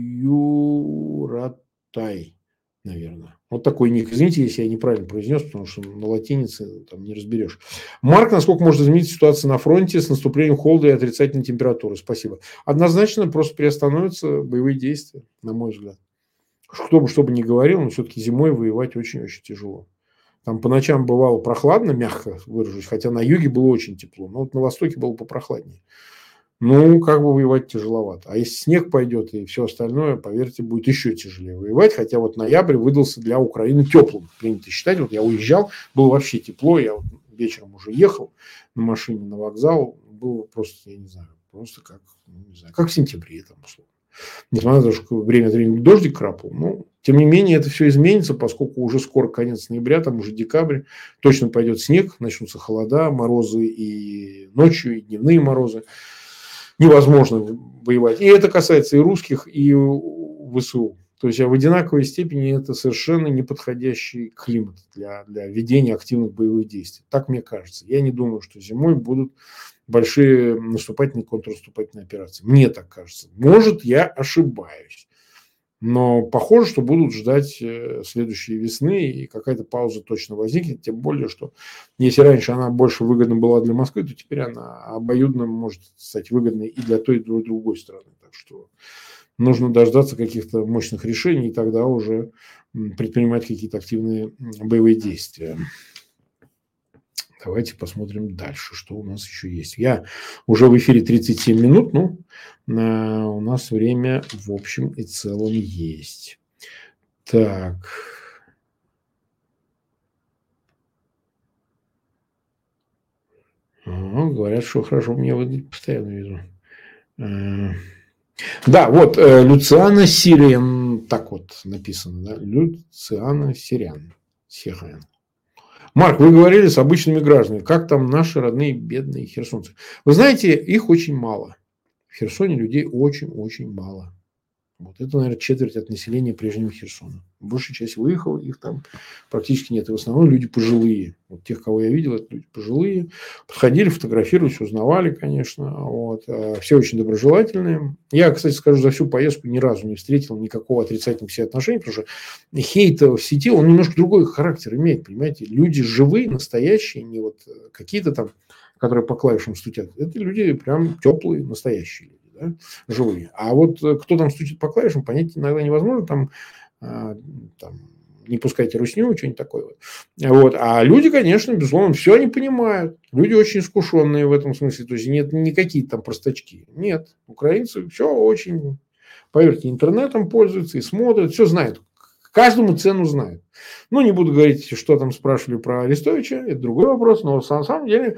Юратай, наверное. Вот такой ник. Извините, если я неправильно произнес, потому что на латинице там не разберешь. Марк, насколько может измениться ситуация на фронте с наступлением холода и отрицательной температуры? Спасибо. Однозначно просто приостановятся боевые действия, на мой взгляд. Кто бы что бы ни говорил, но все-таки зимой воевать очень-очень тяжело. Там по ночам бывало прохладно, мягко выражусь, хотя на юге было очень тепло, но вот на востоке было попрохладнее. Ну, как бы воевать тяжеловато. А если снег пойдет и все остальное, поверьте, будет еще тяжелее воевать. Хотя вот ноябрь выдался для Украины теплым. Принято считать. Вот я уезжал, было вообще тепло. Я вот вечером уже ехал на машине на вокзал. Было просто, я не знаю, просто как, не знаю, как в сентябре там, условно. Несмотря на то, что время от времени дождик крапал. Но, тем не менее, это все изменится, поскольку уже скоро конец ноября, там уже декабрь. Точно пойдет снег, начнутся холода, морозы и ночью, и дневные морозы. Невозможно воевать. И это касается и русских, и ВСУ. То есть в одинаковой степени это совершенно неподходящий климат для, для ведения активных боевых действий. Так мне кажется. Я не думаю, что зимой будут большие наступательные, контрнаступательные операции. Мне так кажется. Может, я ошибаюсь. Но похоже, что будут ждать следующей весны, и какая-то пауза точно возникнет. Тем более, что если раньше она больше выгодна была для Москвы, то теперь она обоюдно может стать выгодной и для той, и для другой страны. Так что нужно дождаться каких-то мощных решений, и тогда уже предпринимать какие-то активные боевые действия. Давайте посмотрим дальше, что у нас еще есть. Я уже в эфире тридцать семь минут, ну, у нас время в общем и целом есть. Так. Ага, говорят, что хорошо мне выглядит, постоянно вижу. Да, вот Люциана Сириан, так вот написано, да, Люциана Сириан. Сириан. Марк, вы говорили с обычными гражданами. Как там наши родные бедные херсонцы? Вы знаете, их очень мало. В Херсоне людей очень-очень мало. Вот это, наверное, четверть от населения прежнего Херсона. Большая часть выехала, их там практически нет. И в основном люди пожилые. Вот тех, кого я видел, это люди пожилые. Подходили, фотографировались, узнавали, конечно. Вот. Все очень доброжелательные. Я, кстати, скажу, за всю поездку ни разу не встретил никакого отрицательного к себе отношения, потому что хейт в сети, он немножко другой характер имеет, понимаете. Люди живые, настоящие, не вот какие-то там, которые по клавишам стучат. Это люди прям теплые, настоящие люди. Да, живые. А вот кто там стучит по клавишам, понять иногда невозможно. Там, там не пускайте русню, что-нибудь такое. Вот. Вот. А люди, конечно, безусловно, все они понимают. Люди очень искушенные в этом смысле. То есть нет не какие-то там простачки. Нет. Украинцы все очень, поверьте, интернетом пользуются и смотрят, все знают. Каждому цену знают. Ну, не буду говорить, что там спрашивали про Арестовича, это другой вопрос, но на самом деле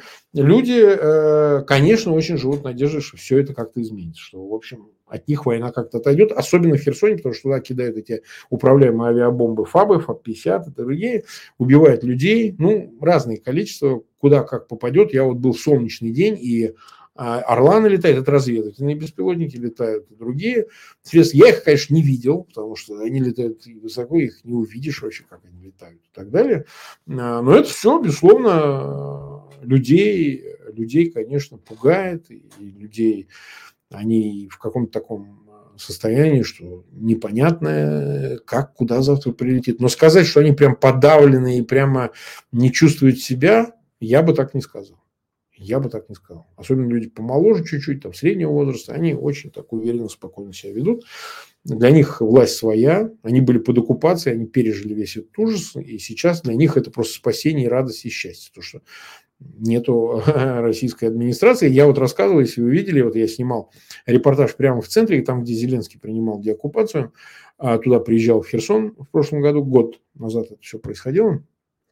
люди, конечно, очень живут надеждой, что все это как-то изменится, что, в общем, от них война как-то отойдет, особенно в Херсоне, потому что туда кидают эти управляемые авиабомбы ФАБы, ФАБ пятьдесят и другие, убивают людей, ну, разное количество, куда как попадет. Я вот был в солнечный день, и Орланы летают, это разведывательные беспилотники летают, и другие. Я их, конечно, не видел, потому что они летают высоко, их не увидишь вообще, как они летают и так далее. Но это все, безусловно, людей, людей, конечно, пугает, и людей, они в каком-то таком состоянии, что непонятно, как, куда завтра прилетит. Но сказать, что они прям подавлены и прямо не чувствуют себя, я бы так не сказал. Я бы так не сказал. Особенно люди помоложе чуть-чуть, там, среднего возраста, они очень так уверенно, спокойно себя ведут. Для них власть своя, они были под оккупацией, они пережили весь этот ужас, и сейчас для них это просто спасение, радость и счастье. То, что нету российской администрации. Я вот рассказывал, если вы видели, вот я снимал репортаж прямо в центре, там, где Зеленский принимал деоккупацию, туда приезжал в Херсон в прошлом году, год назад это все происходило.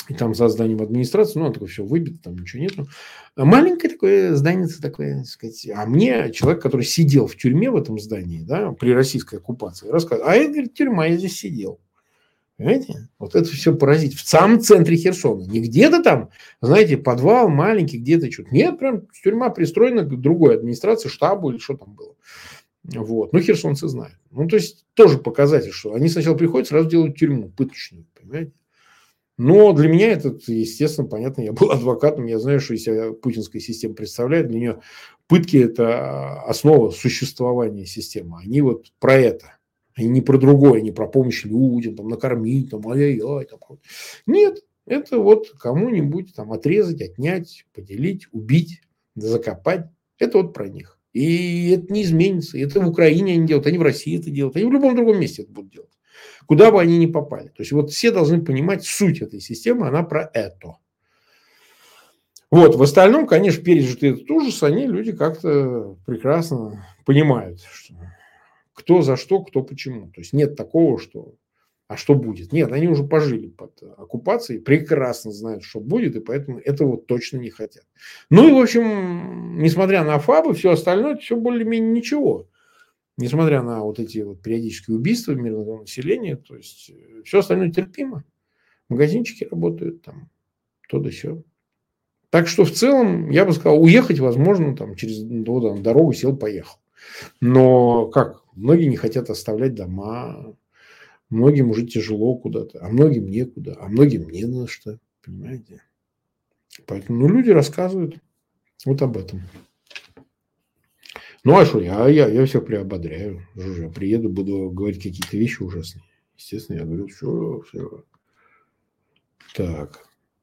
И там за зданием администрации, ну, такое все выбито, там ничего нету. А маленькое такое здание, такое, так сказать. А мне человек, который сидел в тюрьме в этом здании, да, при российской оккупации, рассказывает, а это, говорит, тюрьма, я здесь сидел. Понимаете? Вот это все поразить. В самом центре Херсона. Не где-то там, знаете, подвал маленький, где-то что-то. Нет, прям тюрьма пристроена к другой администрации, штабу или что там было. Вот. Ну, херсонцы знают. Ну, то есть, тоже показатель, что они сначала приходят, сразу делают тюрьму пыточную, понимаете? Но для меня это, естественно, понятно, я был адвокатом, я знаю, что из себя путинская система представляет. Для нее пытки – это основа существования системы. Они вот про это. Они не про другое, не про помощь людям, там, накормить, там, ай-яй-яй. Там. Нет, это вот кому-нибудь там отрезать, отнять, поделить, убить, закопать. Это вот про них. И это не изменится. Это в Украине они делают, они в России это делают, они в любом другом месте это будут делать. Куда бы они ни попали. То есть, вот все должны понимать суть этой системы, она про это. Вот, в остальном, конечно, пережитый этот ужас, они, люди, как-то прекрасно понимают, что кто за что, кто почему. То есть, нет такого, что а что будет. Нет, они уже пожили под оккупацией, прекрасно знают, что будет, и поэтому этого точно не хотят. Ну и, в общем, несмотря на ФАБы, все остальное, все более-менее ничего. Несмотря на вот эти вот периодические убийства мирного населения, то есть все остальное терпимо. Магазинчики работают, там, то да сё. Так что в целом, я бы сказал, уехать возможно, там, через ну, там, дорогу сел, поехал. Но как? Многие не хотят оставлять дома, многим уже тяжело куда-то, а многим некуда, а многим не на что, понимаете? Поэтому ну, люди рассказывают вот об этом. Ну, а что, я, я, я всех приободряю. Я приеду, буду говорить какие-то вещи ужасные. Естественно, я говорю, все, все. Так.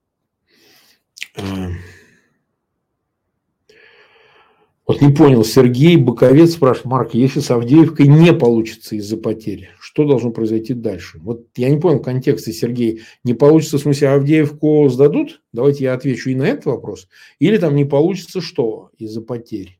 Вот не понял, Сергей Боковец спрашивает, Марк, если с Авдеевкой не получится из-за потери, что должно произойти дальше? Вот я не понял контекста, Сергей. Не получится, в смысле, Авдеевку сдадут? Давайте я отвечу и на этот вопрос. Или там не получится что из-за потерь?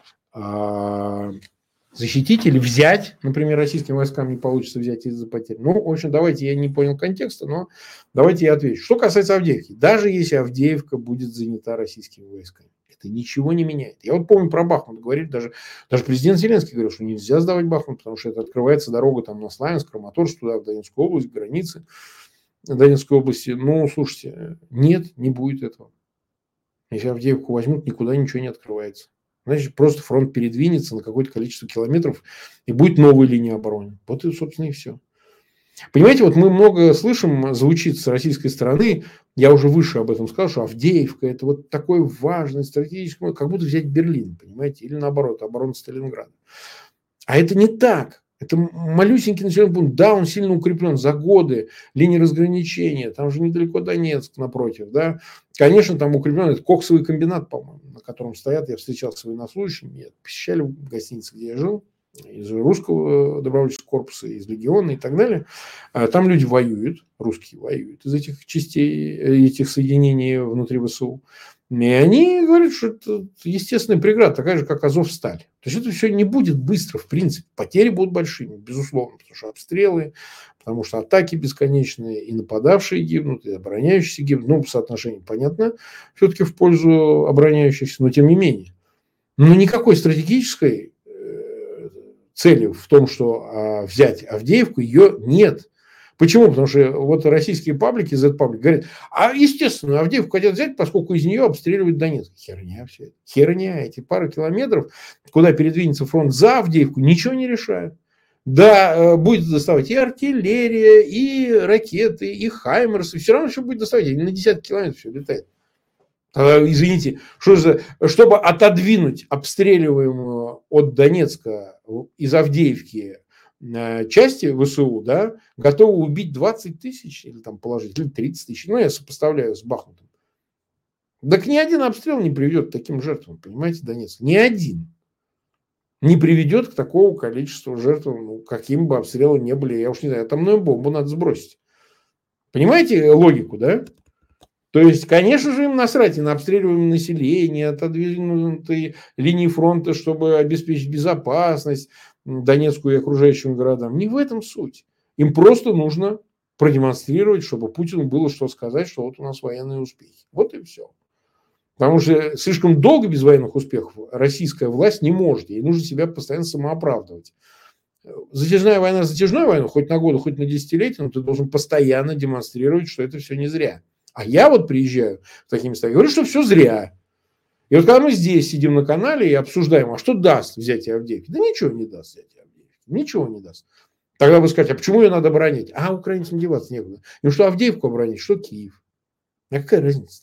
Защитить или взять, например, российским войскам не получится взять из-за потерь. Ну, в общем, давайте, я не понял контекста, но давайте я отвечу. Что касается Авдеевки, даже если Авдеевка будет занята российскими войсками, это ничего не меняет. Я вот помню про Бахмут, говорили, даже, даже президент Зеленский говорил, что нельзя сдавать Бахмут, потому что это открывается дорога там на Славянск, Краматорск, туда, в Донецкую область, границы Донецкой области. Ну, слушайте, нет, не будет этого. Если Авдеевку возьмут, никуда ничего не открывается. Значит, просто фронт передвинется на какое-то количество километров и будет новая линия обороны. Вот и, собственно, и все. Понимаете, вот мы много слышим, звучит с российской стороны, я уже выше об этом сказал, что Авдеевка – это вот такой важный стратегический, как будто взять Берлин, понимаете, или наоборот, оборона Сталинграда. А это не так. Это малюсенький населенный пункт. Да, он сильно укреплен за годы, линии разграничения, там же недалеко Донецк напротив, да. Конечно, там укреплен этот коксовый комбинат, по-моему, на котором стоят, я встречался с военнослужащими, меня посещали в гостинице, где я жил, из русского добровольческого корпуса, из легиона и так далее. Там люди воюют, русские воюют из этих частей, этих соединений внутри ВСУ. И они говорят, что это естественная преграда, такая же, как Азовсталь. То есть это все не будет быстро, в принципе. Потери будут большими, безусловно, потому что обстрелы, потому что атаки бесконечные, и нападавшие гибнут, и обороняющиеся гибнут. Ну, соотношение понятно, все-таки в пользу обороняющихся, но тем не менее. Но никакой стратегической цели в том, что взять Авдеевку, ее нет. Почему? Потому что вот российские паблики, Z-паблик, говорят, а естественно, Авдеевку хотят взять, поскольку из нее обстреливают Донецк. Херня все это. Херня. Эти пары километров, куда передвинется фронт за Авдеевку, ничего не решают. Да, будет доставать и артиллерия, и ракеты, и хаймерсы. Все равно все будет доставать. И на десятки километров все летает. Извините, что за, чтобы отодвинуть обстреливаемую от Донецка из Авдеевки части ВСУ, да, готовы убить двадцать тысяч или там положить, или тридцать тысяч. Ну, я сопоставляю с Бахмутом. Так ни один обстрел не приведет к таким жертвам, понимаете, Донецк. Ни один не приведет к такому количеству жертв, ну, каким бы обстрелы не были. Я уж не знаю, атомную бомбу надо сбросить. Понимаете логику, да? То есть, конечно же, им насрать и на обстреливаемое население, отодвинутые линии фронта, чтобы обеспечить безопасность Донецку и окружающим городам. Не в этом суть. Им просто нужно продемонстрировать, чтобы Путину было что сказать, что вот у нас военные успехи. Вот и все. Потому что слишком долго без военных успехов российская власть не может. Ей нужно себя постоянно самооправдывать. Затяжная война, затяжная война, хоть на годы, хоть на десятилетия, но ты должен постоянно демонстрировать, что это все не зря. А я вот приезжаю в такие места и говорю, что все зря. И вот когда мы здесь сидим на канале и обсуждаем, а что даст взятие Авдеевки? Да ничего не даст взятие Авдеевки. Ничего не даст. Тогда вы скажете, а почему ее надо бронить? А украинцам деваться некуда. Им что Авдеевку оборонить, что Киев. А какая разница?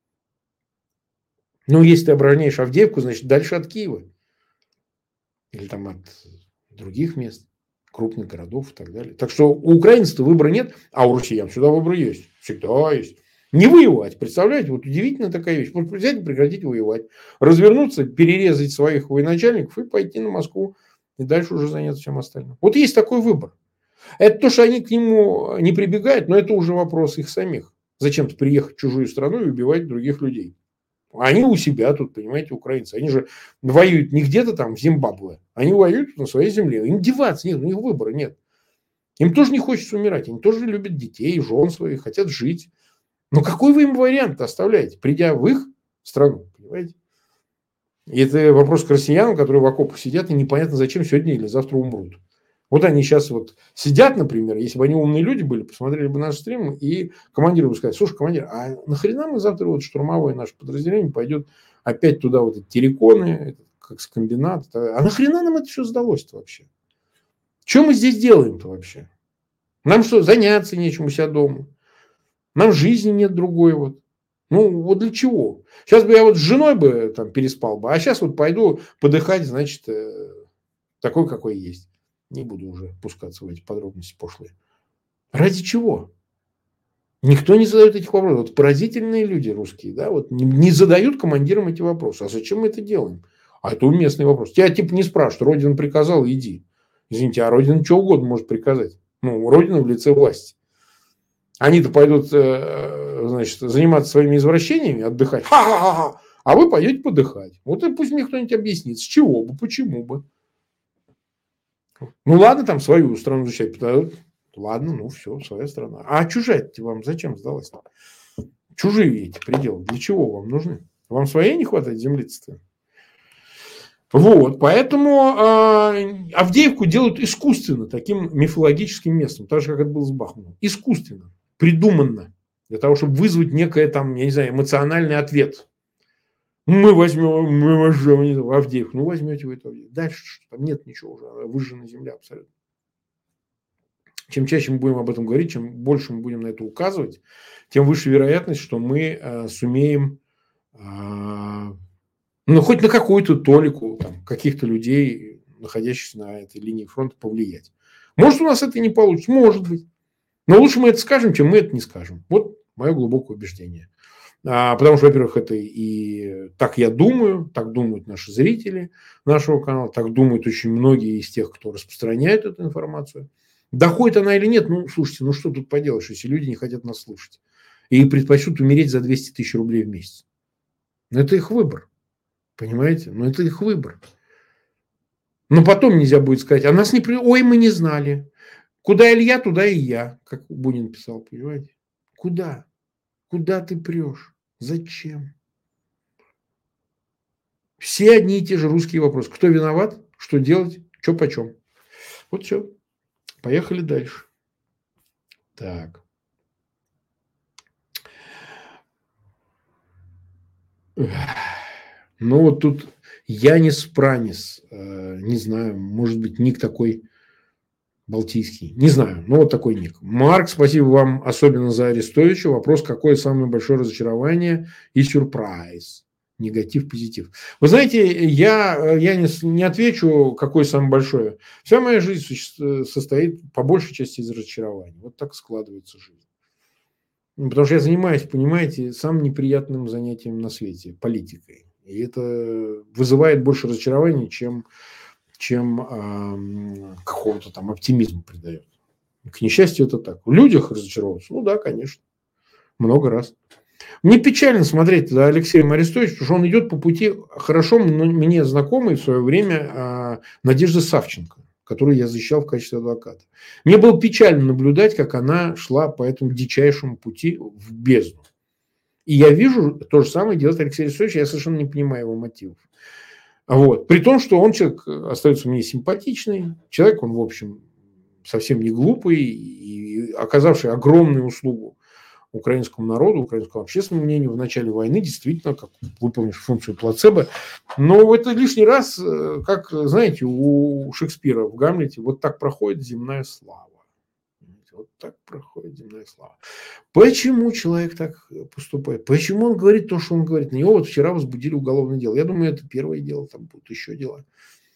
Ну, если ты обороняешь Авдеевку, значит, дальше от Киева. Или там от других мест, крупных городов и так далее. Так что у украинцев выбора нет, а у россиян сюда выбор есть. Всегда есть. Не воевать. Представляете, вот удивительная такая вещь. Может взять и прекратить воевать. Развернуться, перерезать своих военачальников и пойти на Москву. И дальше уже заняться всем остальным. Вот есть такой выбор. Это то, что они к нему не прибегают, но это уже вопрос их самих. Зачем-то приехать в чужую страну и убивать других людей. Они у себя тут, понимаете, украинцы. Они же воюют не где-то там в Зимбабве. Они воюют на своей земле. Им деваться нет, у них выбора нет. Им тоже не хочется умирать. Они тоже любят детей, жен своих, хотят жить. Но какой вы им вариант оставляете, придя в их страну, понимаете? И это вопрос к россиянам, которые в окопах сидят и непонятно зачем сегодня или завтра умрут. Вот они сейчас вот сидят, например, если бы они умные люди были, посмотрели бы наш стрим, и командир бы сказал, слушай, командир, а нахрена мы завтра вот штурмовое наше подразделение пойдет опять туда вот эти терриконы, как с комбината, а нахрена нам это все сдалось-то вообще? Что мы здесь делаем-то вообще? Нам что, заняться нечем у себя дома? Нам жизни нет другой вот. Ну, вот для чего? Сейчас бы я вот с женой бы там переспал бы, а сейчас вот пойду подыхать, значит, такой, какой есть. Не буду уже пускаться в эти подробности пошлые. Ради чего? Никто не задает этих вопросов. Вот поразительные люди русские, да, вот не, не задают командирам эти вопросы. А зачем мы это делаем? А это уместный вопрос. Тебя типа не спрашивают, Родина приказала, иди. Извините, а Родина что угодно может приказать. Ну, Родина в лице власти. Они-то пойдут, значит, заниматься своими извращениями, отдыхать. Ха-ха-ха. А вы пойдете подыхать. Вот и пусть мне кто-нибудь объяснит, с чего бы, почему бы. Ну, ладно, там свою страну изучать. Ладно, ну все, своя страна. А чужая вам зачем сдалась? Чужие эти пределы. Для чего вам нужны? Вам своей не хватает земли-то? Вот, поэтому э, Авдеевку делают искусственно, таким мифологическим местом. Так же, как это было с Бахмутом. Искусственно, придуманно. Для того, чтобы вызвать некое там, я не знаю, эмоциональный ответ. Мы возьмем, мы возьмем Авдеевку. Ну, возьмете вы это. Дальше что? Там нет ничего уже. Выжжена земля абсолютно. Чем чаще мы будем об этом говорить, чем больше мы будем на это указывать, тем выше вероятность, что мы э, сумеем, э, ну, хоть на какую-то толику там, каких-то людей, находящихся на этой линии фронта, повлиять. Может, у нас это не получится? Может быть. Но лучше мы это скажем, чем мы это не скажем. Вот мое глубокое убеждение. А, потому что, во-первых, это и так я думаю, так думают наши зрители нашего канала, так думают очень многие из тех, кто распространяет эту информацию. Доходит она или нет, ну, слушайте, ну что тут поделаешь, если люди не хотят нас слушать. И предпочтут умереть за двести тысяч рублей в месяц. Но это их выбор. Понимаете? Но это их выбор. Но потом нельзя будет сказать, а нас не... Ой, мы не знали. Куда Илья, туда и я, как Бунин писал, понимаете? Куда? Куда ты прешь? Зачем? Все одни и те же русские вопросы. Кто виноват? Что делать? Что почем? Вот все. Поехали дальше. Так. Ну вот тут Янис Пранис. Не знаю, может быть, ник такой балтийский. Не знаю, но вот такой ник. Марк, спасибо вам особенно за Арестовича. Вопрос, какое самое большое разочарование и сюрприз? Негатив, позитив. Вы знаете, я, я не, не отвечу, какое самое большое. Вся моя жизнь состоит по большей части из разочарований. Вот так складывается жизнь. Потому что я занимаюсь, понимаете, самым неприятным занятием на свете – политикой. И это вызывает больше разочарований, чем, чем э, какого-то там оптимизма придает. К несчастью, это так. В людях разочаровываться? Ну да, конечно. Много раз. Мне печально смотреть за Алексеем Арестовичем, потому что он идет по пути хорошо мне знакомой в свое время Надежды Савченко. которую я защищал в качестве адвоката. Мне было печально наблюдать, как она шла по этому дичайшему пути в бездну. И я вижу, то же самое делает Алексей Арестович, я совершенно не понимаю его мотивов. Вот. При том, что он человек остается мне симпатичный, человек, он, в общем, совсем не глупый и оказавший огромную услугу украинскому народу, украинскому общественному мнению в начале войны, действительно, как выполнивший функцию плацебо. Но это лишний раз, как, знаете, у Шекспира в «Гамлете», вот так проходит земная слава. Вот так проходит земная слава. Почему человек так поступает? Почему он говорит то, что он говорит? На него вот вчера возбудили уголовное дело. Я думаю, это первое дело, там будут еще дела.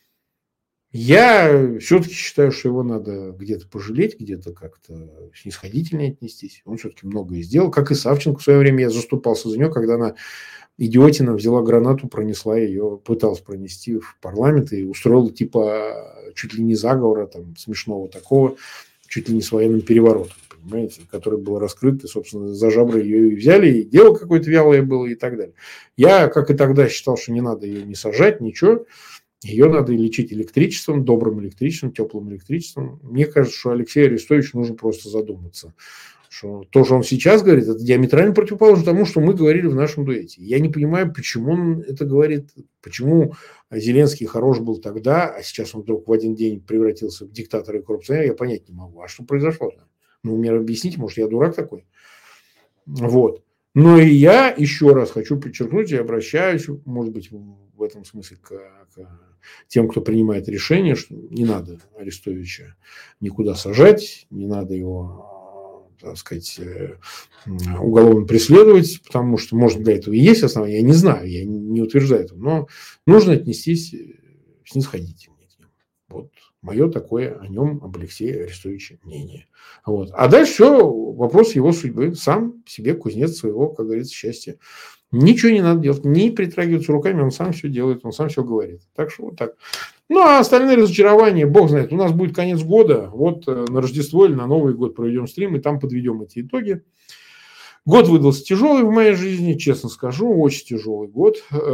Я все-таки считаю, что его надо где-то пожалеть, где-то как-то снисходительнее отнестись. Он все-таки многое сделал. Как и Савченко в свое время, я заступался за нее, когда она, идиотина, взяла гранату, пронесла ее, пыталась пронести в парламент и устроила типа чуть ли не заговора, там, смешного такого, чуть ли не с военным переворотом, понимаете, который был раскрыт, и, собственно, за жабры ее и взяли, и дело какое-то вялое было, и так далее. Я, как и тогда, считал, что не надо ее не сажать, ничего. Ее надо лечить электричеством, добрым электричеством, теплым электричеством. Мне кажется, что Алексею Арестовичу нужно просто задуматься, что то, что он сейчас говорит, это диаметрально противоположно тому, что мы говорили в нашем дуэте. Я не понимаю, почему он это говорит, почему Зеленский хорош был тогда, а сейчас он вдруг в один день превратился в диктатора и коррупционера, я понять не могу. А что произошло-то? Ну, мне объясните, может, я дурак такой? Вот. Но и я еще раз хочу подчеркнуть, и обращаюсь, может быть, в этом смысле к, к тем, кто принимает решение, что не надо Арестовича никуда сажать, не надо его, так сказать, уголовно преследовать, потому что, может, для этого и есть основания, я не знаю, я не утверждаю этого, но нужно отнестись снисходительно к нему. Вот мое такое о нем, об Алексее Арестовиче мнение. Вот. А дальше все, вопрос его судьбы. Сам себе кузнец своего, как говорится, счастья. Ничего не надо делать, не притрагиваться руками, он сам все делает, он сам все говорит. Так что вот так. Ну, а остальные разочарования, бог знает, у нас будет конец года, вот на Рождество или на Новый год проведем стрим, и там подведем эти итоги. Год выдался тяжелый в моей жизни, честно скажу, очень тяжелый год.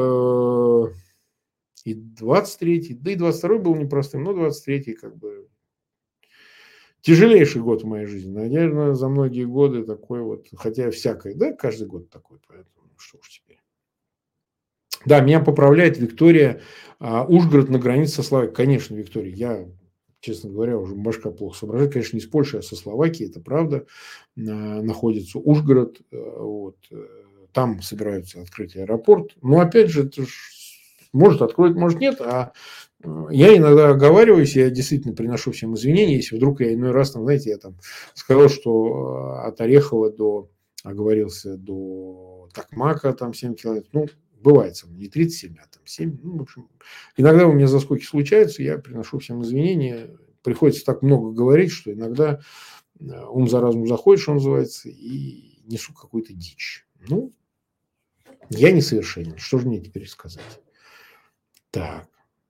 И двадцать третий, да и двадцать второй был непростым, но двадцать третий как бы тяжелейший год в моей жизни. Наверное, за многие годы такой вот, хотя всякое, да, каждый год такой, поэтому что уж теперь. Да, меня поправляет Виктория. А, Ужгород на границе со Словакией. Конечно, Виктория, я, честно говоря, уже башка плохо соображает. Конечно, не с Польшей, а со Словакией, это правда. А, находится Ужгород. А, вот, там собираются открыть аэропорт. Но, опять же, это ж, может откроют, может нет. А я иногда оговариваюсь, я действительно приношу всем извинения, если вдруг я иной раз, там, знаете, я там сказал, что от Орехова до, оговорился, до Токмака там семь километров, ну, бывает со мной, не тридцать семь, а там семь, ну, в общем, иногда у меня заскоки случаются, я приношу всем извинения, приходится так много говорить, что иногда ум за разум заходит, что называется, и несу какую-то дичь. Ну, я несовершенен, что же мне теперь сказать? Так.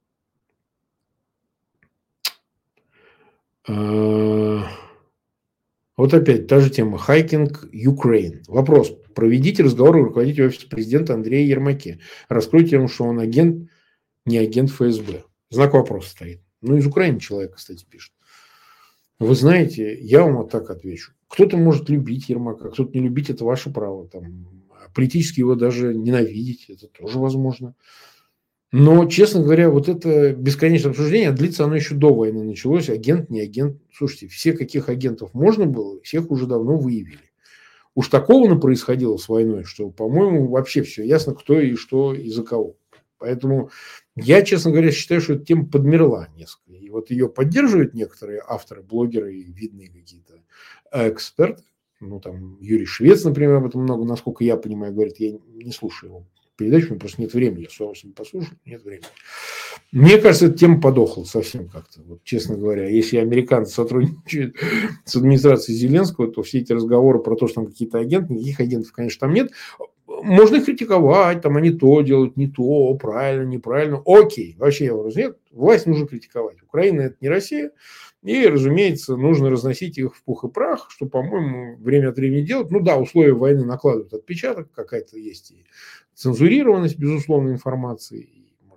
Вот опять та же тема. Хайкинг Украин. Вопрос. Проведите разговор у руководителя офиса президента Андрея Ермаке. Раскройте ему, что он агент, не агент эф эс бэ. Знак вопроса стоит. Ну, из Украины человек, кстати, пишет. Вы знаете, я вам вот так отвечу. Кто-то может любить Ермака, кто-то не любить, это ваше право. Там, политически его даже ненавидеть, это тоже возможно. Но, честно говоря, вот это бесконечное обсуждение, длится оно еще до войны началось. Агент, не агент. Слушайте, все, каких агентов можно было, всех уже давно выявили. Уж такого на происходило с войной, что, по-моему, вообще все ясно, кто и что и за кого. Поэтому я, честно говоря, считаю, что эта тема подмерла несколько. И вот ее поддерживают некоторые авторы, блогеры и видные какие-то эксперты. Ну, там, Юрий Швец, например, об этом много, насколько я понимаю, говорит, я не слушаю его передачу, мне просто нет времени, я с удовольствием послушаю, нет времени. Мне кажется, эта тема подохла совсем как-то, вот, честно говоря. Если американцы сотрудничают с администрацией Зеленского, то все эти разговоры про то, что там какие-то агенты, никаких агентов, конечно, там нет. Можно их критиковать, там они то делают, не то, правильно, неправильно. Окей, вообще я говорю, нет, власть нужно критиковать. Украина – это не Россия. И, разумеется, нужно разносить их в пух и прах, что, по-моему, время от времени делать. Ну да, условия войны накладывают отпечаток, какая-то есть и цензурированность, безусловно, информации, и, может,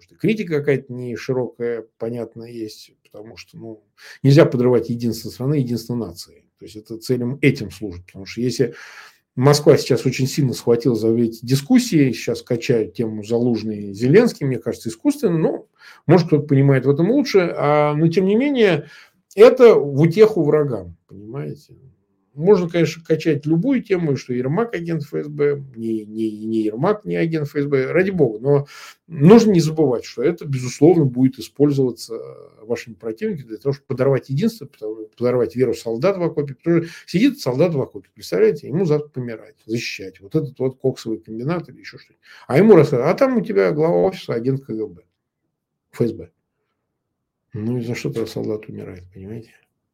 что критика какая-то не широкая, понятно, есть, потому что ну, нельзя подрывать единство страны, единство нации. То есть это целям этим служит. Потому что если Москва сейчас очень сильно схватила за эти дискуссии, сейчас качают тему Залужный и Зеленский, мне кажется, искусственно, но может кто-то понимает в этом лучше, а, но тем не менее это в утеху врагам, понимаете. Можно, конечно, качать любую тему, что Ермак агент эф эс бэ, не, не, не Ермак не агент эф эс бэ, ради бога. Но нужно не забывать, что это, безусловно, будет использоваться вашими противниками для того, чтобы подорвать единство, подорвать веру солдат в окопе. Потому что сидит солдат в окопе, представляете, ему завтра помирать, защищать. Вот этот вот коксовый комбинат или еще что-нибудь. А ему рассказывают, а там у тебя глава офиса агент ка гэ бэ, эф эс бэ. Ну и за что тогда солдат умирает, понимаете?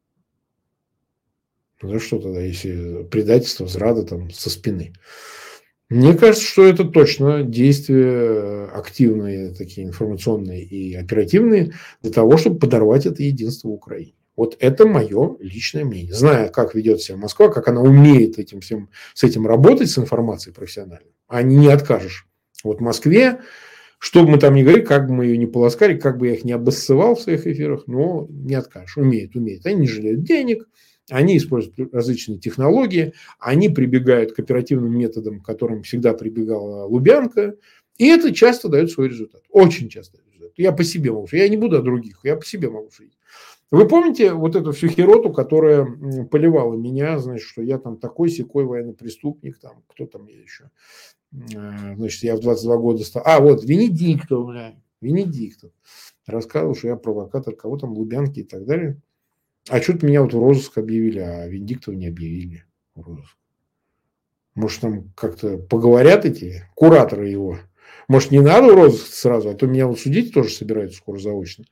За что тогда, если предательство, зрада там со спины? Мне кажется, что это точно действия активные, такие информационные и оперативные для того, чтобы подорвать это единство в Украине. Вот это мое личное мнение. Зная, как ведет себя Москва, как она умеет этим всем, с этим работать, с информацией профессионально, а не откажешь. Вот в Москве, что бы мы там ни говорили, как бы мы ее не полоскали, как бы я их не обоссывал в своих эфирах, но не откажешь. Умеет, умеет. Они не жалеют денег. Они используют различные технологии, они прибегают к оперативным методам, к которым всегда прибегала Лубянка, и это часто дает свой результат. Очень часто дает результат. Я по себе могу судить. Я не буду о других, я по себе могу судить. Вы помните вот эту всю хероту, которая поливала меня, значит, что я там такой-сякой военный преступник, там, кто там я еще, значит, я в двадцать два года стал, а, вот, Венедиктов, бля, Венедиктов, рассказывал, что я провокатор, кого там, Лубянки и так далее. А что-то меня вот в розыск объявили, а Венедиктова не объявили в розыск. Может, там как-то поговорят эти кураторы его? Может, не надо в розыск сразу, а то меня вот судить тоже собираются скоро заочно.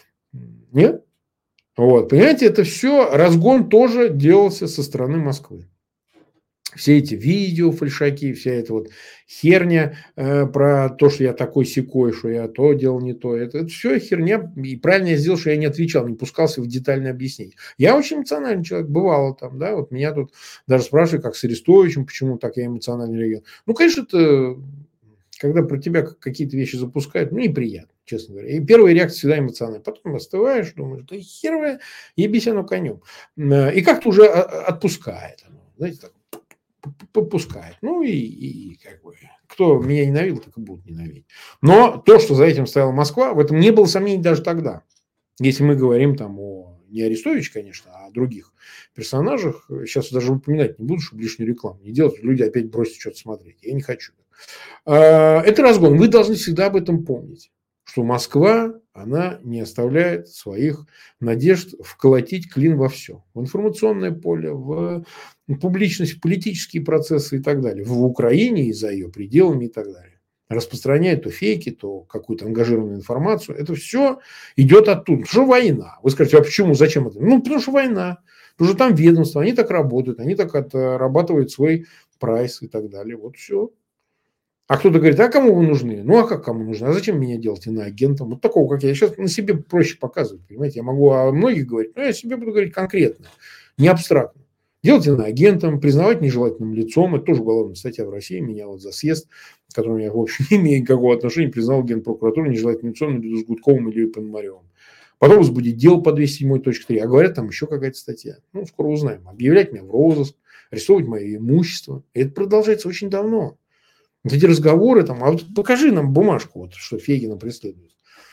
Нет? Вот, понимаете, это все, разгон тоже делался со стороны Москвы. Все эти видео, фальшаки, вся эта вот херня э, про то, что я такой-сякой, что я то делал, не то. Это, это все херня. И правильно я сделал, что я не отвечал, не пускался в детальное объяснение. Я очень эмоциональный человек, бывало там, да, вот меня тут даже спрашивают, как с Арестовичем, почему так я эмоционально реагирую. Ну, конечно, это, когда про тебя какие-то вещи запускают, ну, неприятно, честно говоря. И первая реакция всегда эмоциональная. Потом остываешь, думаешь, да херовая, ебись оно конем. И как-то уже отпускает. Знаете, так. Попускает. Ну и, и как бы кто меня ненавидел, так и будут ненавидеть. Но то, что за этим стояла Москва, в этом не было сомнений даже тогда. Если мы говорим там о не Арестовиче, конечно, а о других персонажах, сейчас даже упоминать не буду, чтобы лишнюю рекламу не делать, люди опять бросят что-то смотреть. Я не хочу. Это разгон. Вы должны всегда об этом помнить, что Москва, она не оставляет своих надежд вколотить клин во все. В информационное поле, в публичность, в политические процессы и так далее. В Украине и за ее пределами и так далее. Распространяет то фейки, то какую-то ангажированную информацию. Это все идет оттуда. Что война? Вы скажете, а почему, зачем это? Ну, потому что война. Потому что там ведомства, они так работают, они так отрабатывают свой прайс и так далее. Вот все. А кто-то говорит, а кому вы нужны? Ну, а как кому нужны? А зачем меня делать иноагентом? Вот такого, как я. Сейчас на себе проще показывать, понимаете. Я могу о многих говорить, но я себе буду говорить конкретно, не абстрактно. Делать иноагентом, признавать нежелательным лицом. Это тоже уголовная статья в России. Меня вот за съезд, к которому я, в общем, не имею никакого отношения, признал Генпрокуратуру нежелательным лицом наряду с Гудковым или Пономаревым. Потом возбудить дело по двести седьмой точка три. А говорят, там еще какая-то статья. Ну, скоро узнаем. Объявлять меня в розыск, арестовывать мое имущество. И это продолжается очень давно. Вот эти разговоры там, а вот покажи нам бумажку, вот, что Фейгина преследует.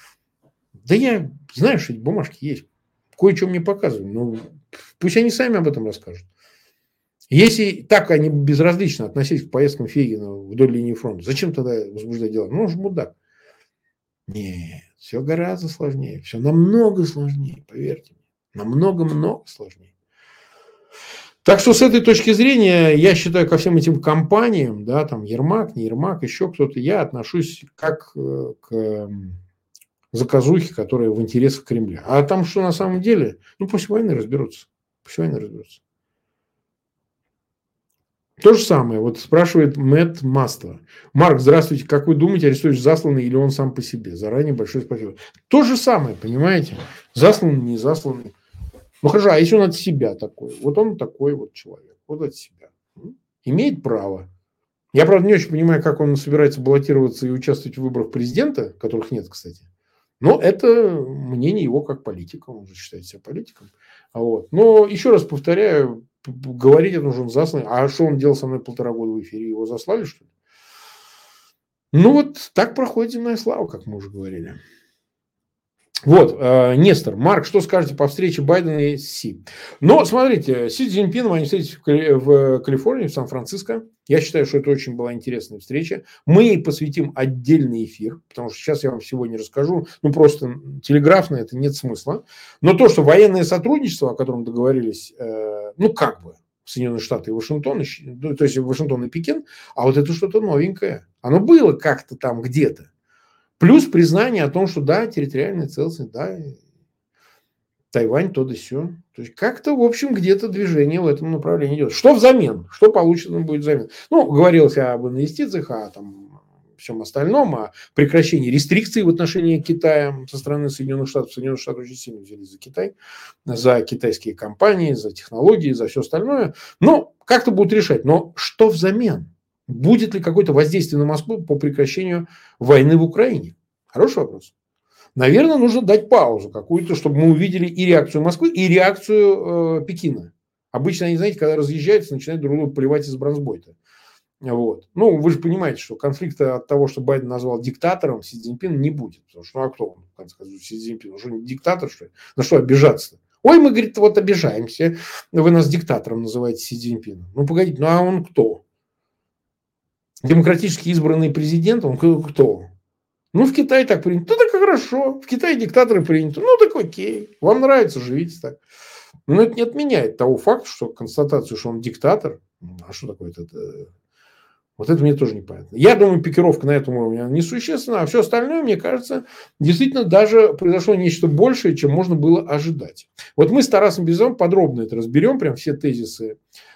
Да я знаю, что эти бумажки есть. Кое-что мне показывают. Но пусть они сами об этом расскажут. Если так они безразлично относились к поездкам Фейгина вдоль линии фронта, зачем тогда возбуждать дело? Ну, он же мудак. Нет, все гораздо сложнее. Все намного сложнее, поверьте мне. Намного-много сложнее. Так что с этой точки зрения, я считаю, ко всем этим компаниям, да, там Ермак, не Ермак, еще кто-то, я отношусь как к заказухе, которая в интересах Кремля. А там что на самом деле? Ну, после войны разберутся. После войны разберутся. То же самое. Вот спрашивает Мэтт Масло. Марк, здравствуйте. Как вы думаете, Арестович засланный или он сам по себе? Заранее большое спасибо. То же самое, понимаете? Засланный, не засланный. Ну, хорошо, а если он от себя такой? Вот он такой вот человек. Вот от себя. Имеет право. Я, правда, не очень понимаю, как он собирается баллотироваться и участвовать в выборах президента, которых нет, кстати. Но это мнение его как политика, он же считает себя политиком. Вот. Но еще раз повторяю, говорить это нужно заслан. А что он делал со мной полтора года в эфире? Его заслали, что ли? Ну вот так проходит земная слава, как мы уже говорили. Вот, э, Нестор, Марк, что скажете по встрече Байдена и Си? Но, смотрите, Си Цзиньпином они встретились в, Кали- в Калифорнии, в Сан-Франциско. Я считаю, что это очень была интересная встреча. Мы ей посвятим отдельный эфир, потому что сейчас я вам сегодня расскажу. Ну, просто телеграфно это нет смысла. Но то, что военное сотрудничество, о котором договорились, э, ну, как бы, Соединенные Штаты и Вашингтон, ну, то есть Вашингтон и Пекин, а вот это что-то новенькое. Оно было как-то там где-то. Плюс признание о том, что да, территориальная целостность, да, Тайвань, то да сё. То есть как-то, в общем, где-то движение в этом направлении идет. Что взамен? Что получено будет взамен? Ну, говорилось об инвестициях, о там, всем остальном, о прекращении рестрикций в отношении Китая со стороны Соединенных Штатов. Соединенные Штаты очень сильно взялись за Китай, за китайские компании, за технологии, за все остальное. Но как-то будут решать. Но что взамен? Будет ли какое-то воздействие на Москву по прекращению войны в Украине? Хороший вопрос. Наверное, нужно дать паузу какую-то, чтобы мы увидели и реакцию Москвы, и реакцию э, Пекина. Обычно они, знаете, когда разъезжаются, начинают друг друга поливать из бронзбойта. Вот. Ну, вы же понимаете, что конфликта от того, что Байден назвал диктатором, Си Цзиньпина не будет. Потому что, ну, а кто он, в конце концов, Си Цзиньпин? Он что, не диктатор, что ли? На что обижаться-то? Ой, мы, говорит, вот обижаемся. Вы нас диктатором называете, Си Цзиньпина. Ну, погодите, ну, а он кто? Демократически избранный президент, он кто? Ну, в Китае так принято. Ну, так хорошо. В Китае диктаторы приняты. Ну, так окей. Вам нравится, живите так. Но это не отменяет того факта, что констатацию, что он диктатор, а что такое это? Вот это мне тоже непонятно. Я думаю, пикировка на этом уровне несущественна, а все остальное, мне кажется, действительно даже произошло нечто большее, чем можно было ожидать. Вот мы с Тарасом Бельзовым подробно это разберем, прям все тезисы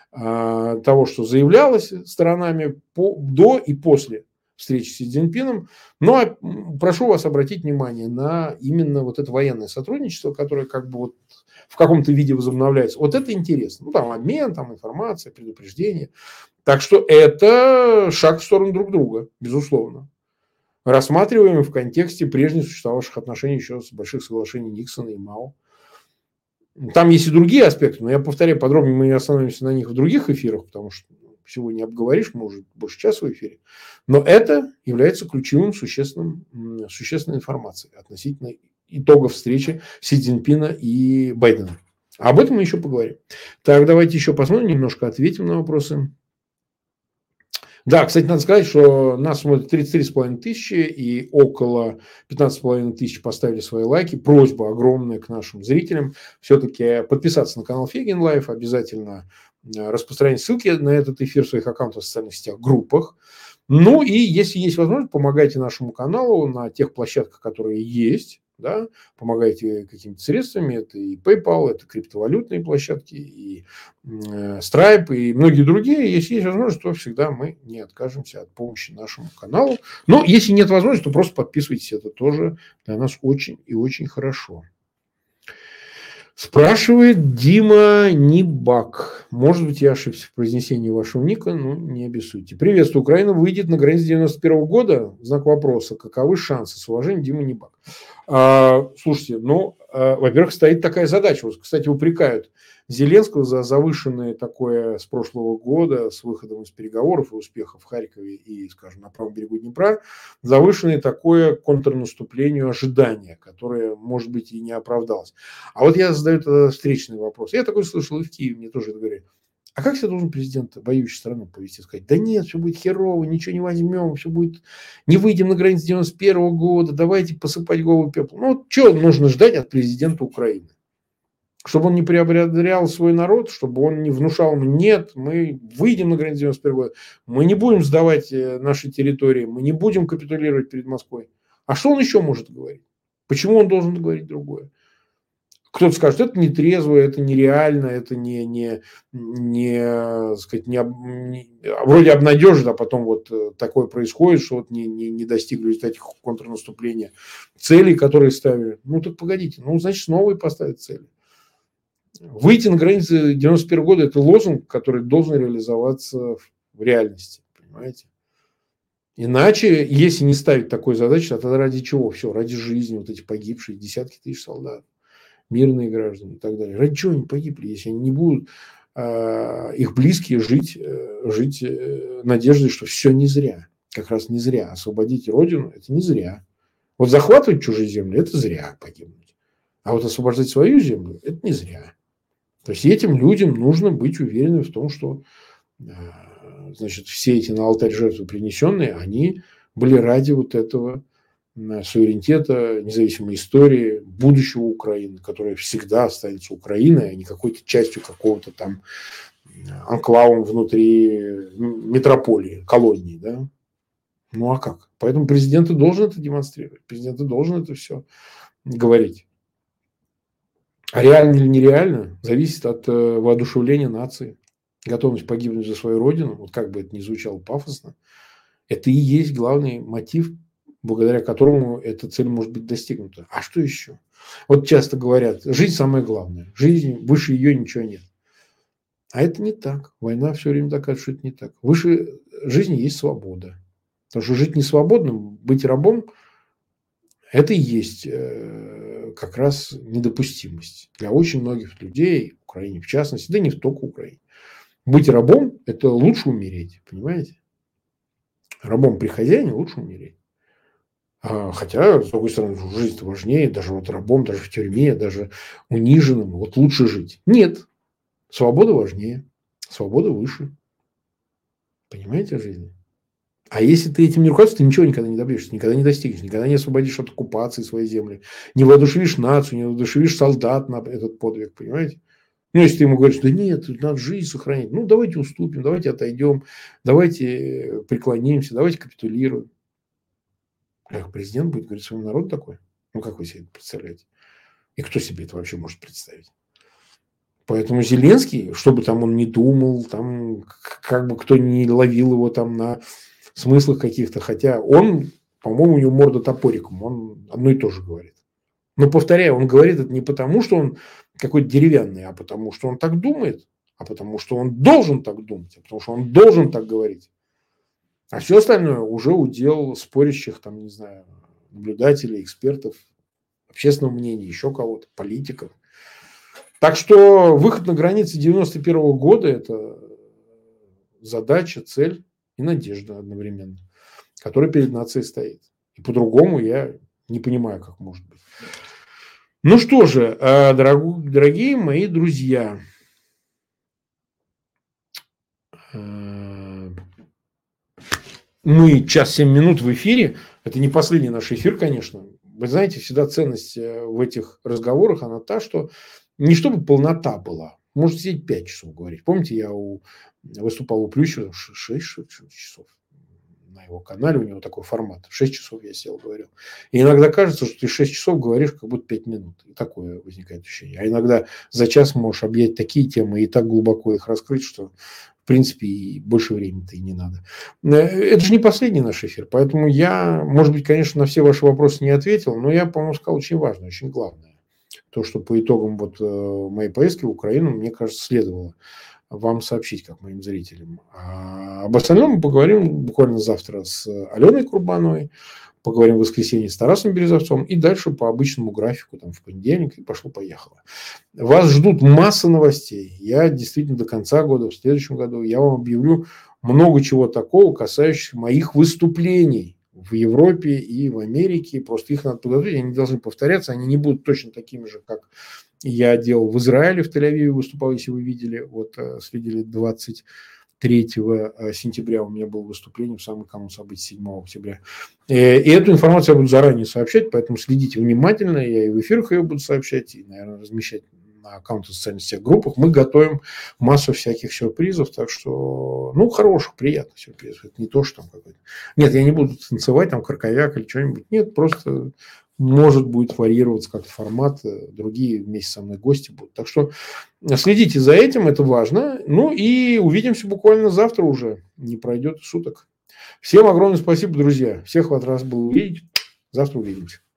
а, того, что заявлялось сторонами по, до и после встречи с Си Цзиньпином. Но прошу вас обратить внимание на именно вот это военное сотрудничество, которое как бы вот в каком-то виде возобновляется. Вот это интересно. Ну, там обмен, там информация, предупреждение. Так что это шаг в сторону друг друга, безусловно. Рассматриваем в контексте прежних существовавших отношений еще с больших соглашений Никсона и Мао. Там есть и другие аспекты, но я повторяю, подробнее мы остановимся на них в других эфирах, потому что всего не обговоришь, мы уже больше часа в эфире. Но это является ключевым, существенным, существенной информацией относительно итогов встречи Си Цзиньпина и Байдена. Об этом мы еще поговорим. Так, давайте еще посмотрим, немножко ответим на вопросы. Да, кстати, надо сказать, что нас смотрит тридцать три с половиной тысячи, и около пятнадцать с половиной тысяч поставили свои лайки. Просьба огромная к нашим зрителям все-таки подписаться на канал Фейгин Лайв, обязательно распространять ссылки на этот эфир в своих аккаунтах в социальных сетях, группах. Ну и если есть возможность, помогайте нашему каналу на тех площадках, которые есть. Да, помогайте какими-то средствами, это и PayPal, это криптовалютные площадки, и э, Stripe, и многие другие. Если есть возможность, то всегда мы не откажемся от помощи нашему каналу. Но если нет возможности, то просто подписывайтесь, это тоже для нас очень и очень хорошо. Спрашивает Дима Нибак. Может быть, я ошибся в произнесении вашего ника, но не обессудьте. Приветствую. Украина выйдет на границе девяносто первого года? Знак вопроса. Каковы шансы? С уважением, Дима Нибак. А, слушайте, ну, а, во-первых, стоит такая задача. Вот, кстати, упрекают Зеленского за завышенное такое с прошлого года, с выходом из переговоров и успехов в Харькове и, скажем, на правом берегу Днепра, завышенное такое контрнаступлению ожидания, которое, может быть, и не оправдалось. А вот я задаю тогда встречный вопрос. Я такой слышал и в Киеве, мне тоже это говорили. А как себя должен президент воюющей страны повести? Сказать, да нет, все будет херово, ничего не возьмем, все будет... Не выйдем на границу девяносто первого года, давайте посыпать голову пеплом. Ну, что нужно ждать от президента Украины? Чтобы он не приободрял свой народ, чтобы он не внушал ему, нет, мы выйдем на границу девяносто первого года, мы не будем сдавать наши территории, мы не будем капитулировать перед Москвой. А что он еще может говорить? Почему он должен говорить другое? Кто-то скажет, это не трезво, это нереально, это не, не, не, сказать, не, не вроде обнадежит, а потом вот такое происходит, что вот не, не, не достигли этих контрнаступления целей, которые ставили. Ну так погодите, ну значит новые поставят цели. Выйти на границы девяносто первого года – это лозунг, который должен реализоваться в реальности. понимаете? Иначе, если не ставить такой задачи, то тогда ради чего? Все, ради жизни, вот эти погибшие, десятки тысяч солдат, мирные граждане и так далее. Ради чего они погибли, если они не будут, э, их близкие, жить, э, жить э, надеждой, что все не зря. Как раз не зря. Освободить Родину – это не зря. Вот захватывать чужие земли – это зря погибнуть. А вот освобождать свою землю – это не зря. То есть этим людям нужно быть уверенным в том, что э, значит, все эти на алтарь жертвы принесенные, они были ради вот этого суверенитета, независимой истории, будущего Украины, которая всегда останется Украиной, а не какой-то частью какого-то там анклавом внутри метрополии, колонии. Да? Ну а как? Поэтому президент и должен это демонстрировать. Президент и должен это все говорить. А реально или нереально, зависит от воодушевления нации. Готовность погибнуть за свою родину, вот как бы это ни звучало пафосно, это и есть главный мотив, благодаря которому эта цель может быть достигнута. А что еще? Вот часто говорят, жизнь самое главное. Жизнь, выше ее ничего нет. А это не так. Война все время доказывает, что это не так. Выше жизни есть свобода. Потому что жить не свободным, быть рабом, это и есть как раз недопустимость для очень многих людей, в Украине в частности, да не только в Украине. Быть рабом – это лучше умереть, понимаете? Рабом при хозяине лучше умереть. Хотя, с другой стороны, жизнь важнее, даже вот рабом, даже в тюрьме, даже униженным, вот лучше жить. Нет, свобода важнее, свобода выше. Понимаете жизнь? А если ты этим не руководствуешь, ты ничего никогда не добьешься, никогда не достигнешь, никогда не освободишь от оккупации своей земли, не воодушевишь нацию, не воодушевишь солдат на этот подвиг, понимаете? Ну, если ты ему говоришь, да нет, надо жизнь сохранить, ну, давайте уступим, давайте отойдем, давайте преклонимся, давайте капитулируем. Как президент будет говорить своему народу такое? Ну, как вы себе это представляете? И кто себе это вообще может представить? Поэтому Зеленский, что бы там он ни думал, там, как бы кто ни ловил его там на смыслах каких-то, хотя он, по-моему, у него морда топориком, он одно и то же говорит. Но, повторяю, он говорит это не потому, что он какой-то деревянный, а потому, что он так думает, а потому, что он должен так думать, а потому, что он должен так говорить. А все остальное уже удел спорящих, там, не знаю, наблюдателей, экспертов, общественного мнения, еще кого-то, политиков. Так что выход на границы девяносто первого года – это задача, цель и надежда одновременно, которая перед нацией стоит. И по-другому я не понимаю, как может быть. Ну что же, дорогие мои друзья, мы час семь минут в эфире. Это не последний наш эфир, конечно. Вы знаете, всегда ценность в этих разговорах, она та, что не чтобы полнота была. Может сидеть пять часов говорить. Помните, я у, выступал у Плющева шесть часов на его канале, у него такой формат. шесть часов я сел, говорил. И иногда кажется, что ты шесть часов говоришь, как будто пять минут. И такое возникает ощущение. А иногда за час можешь объять такие темы и так глубоко их раскрыть, что в принципе, и больше времени-то и не надо. Это же не последний наш эфир, поэтому я, может быть, конечно, на все ваши вопросы не ответил, но я, по-моему, сказал очень важное, очень главное. То, что по итогам вот моей поездки в Украину, мне кажется, следовало вам сообщить, как моим зрителям. А об остальном мы поговорим буквально завтра с Аленой Курбановой, поговорим в воскресенье с Тарасом Березовцом и дальше по обычному графику, там, в понедельник, и пошло-поехало. Вас ждут масса новостей. Я действительно до конца года, в следующем году, я вам объявлю много чего такого, касающихся моих выступлений в Европе и в Америке. Просто их надо подготовить, они должны повторяться, они не будут точно такими же, как я делал в Израиле, в Тель-Авиве выступал, если вы видели, вот следили двадцать третьего сентября у меня было выступление в самый канун событий седьмого октября. И эту информацию я буду заранее сообщать, поэтому следите внимательно. Я и в эфирах ее буду сообщать, и, наверное, размещать на аккаунтах в социальных сетях, группах. Мы готовим массу всяких сюрпризов, так что, ну, хороших, приятных сюрпризов. Это не то, что там какой-то... Нет, я не буду танцевать, там, краковяк или что-нибудь. Нет, просто... Может будет варьироваться как-то формат, другие вместе со мной гости будут. Так что следите за этим, это важно. Ну и увидимся буквально завтра уже, не пройдет суток. Всем огромное спасибо, друзья. Всех вас рад был увидеть. Завтра увидимся.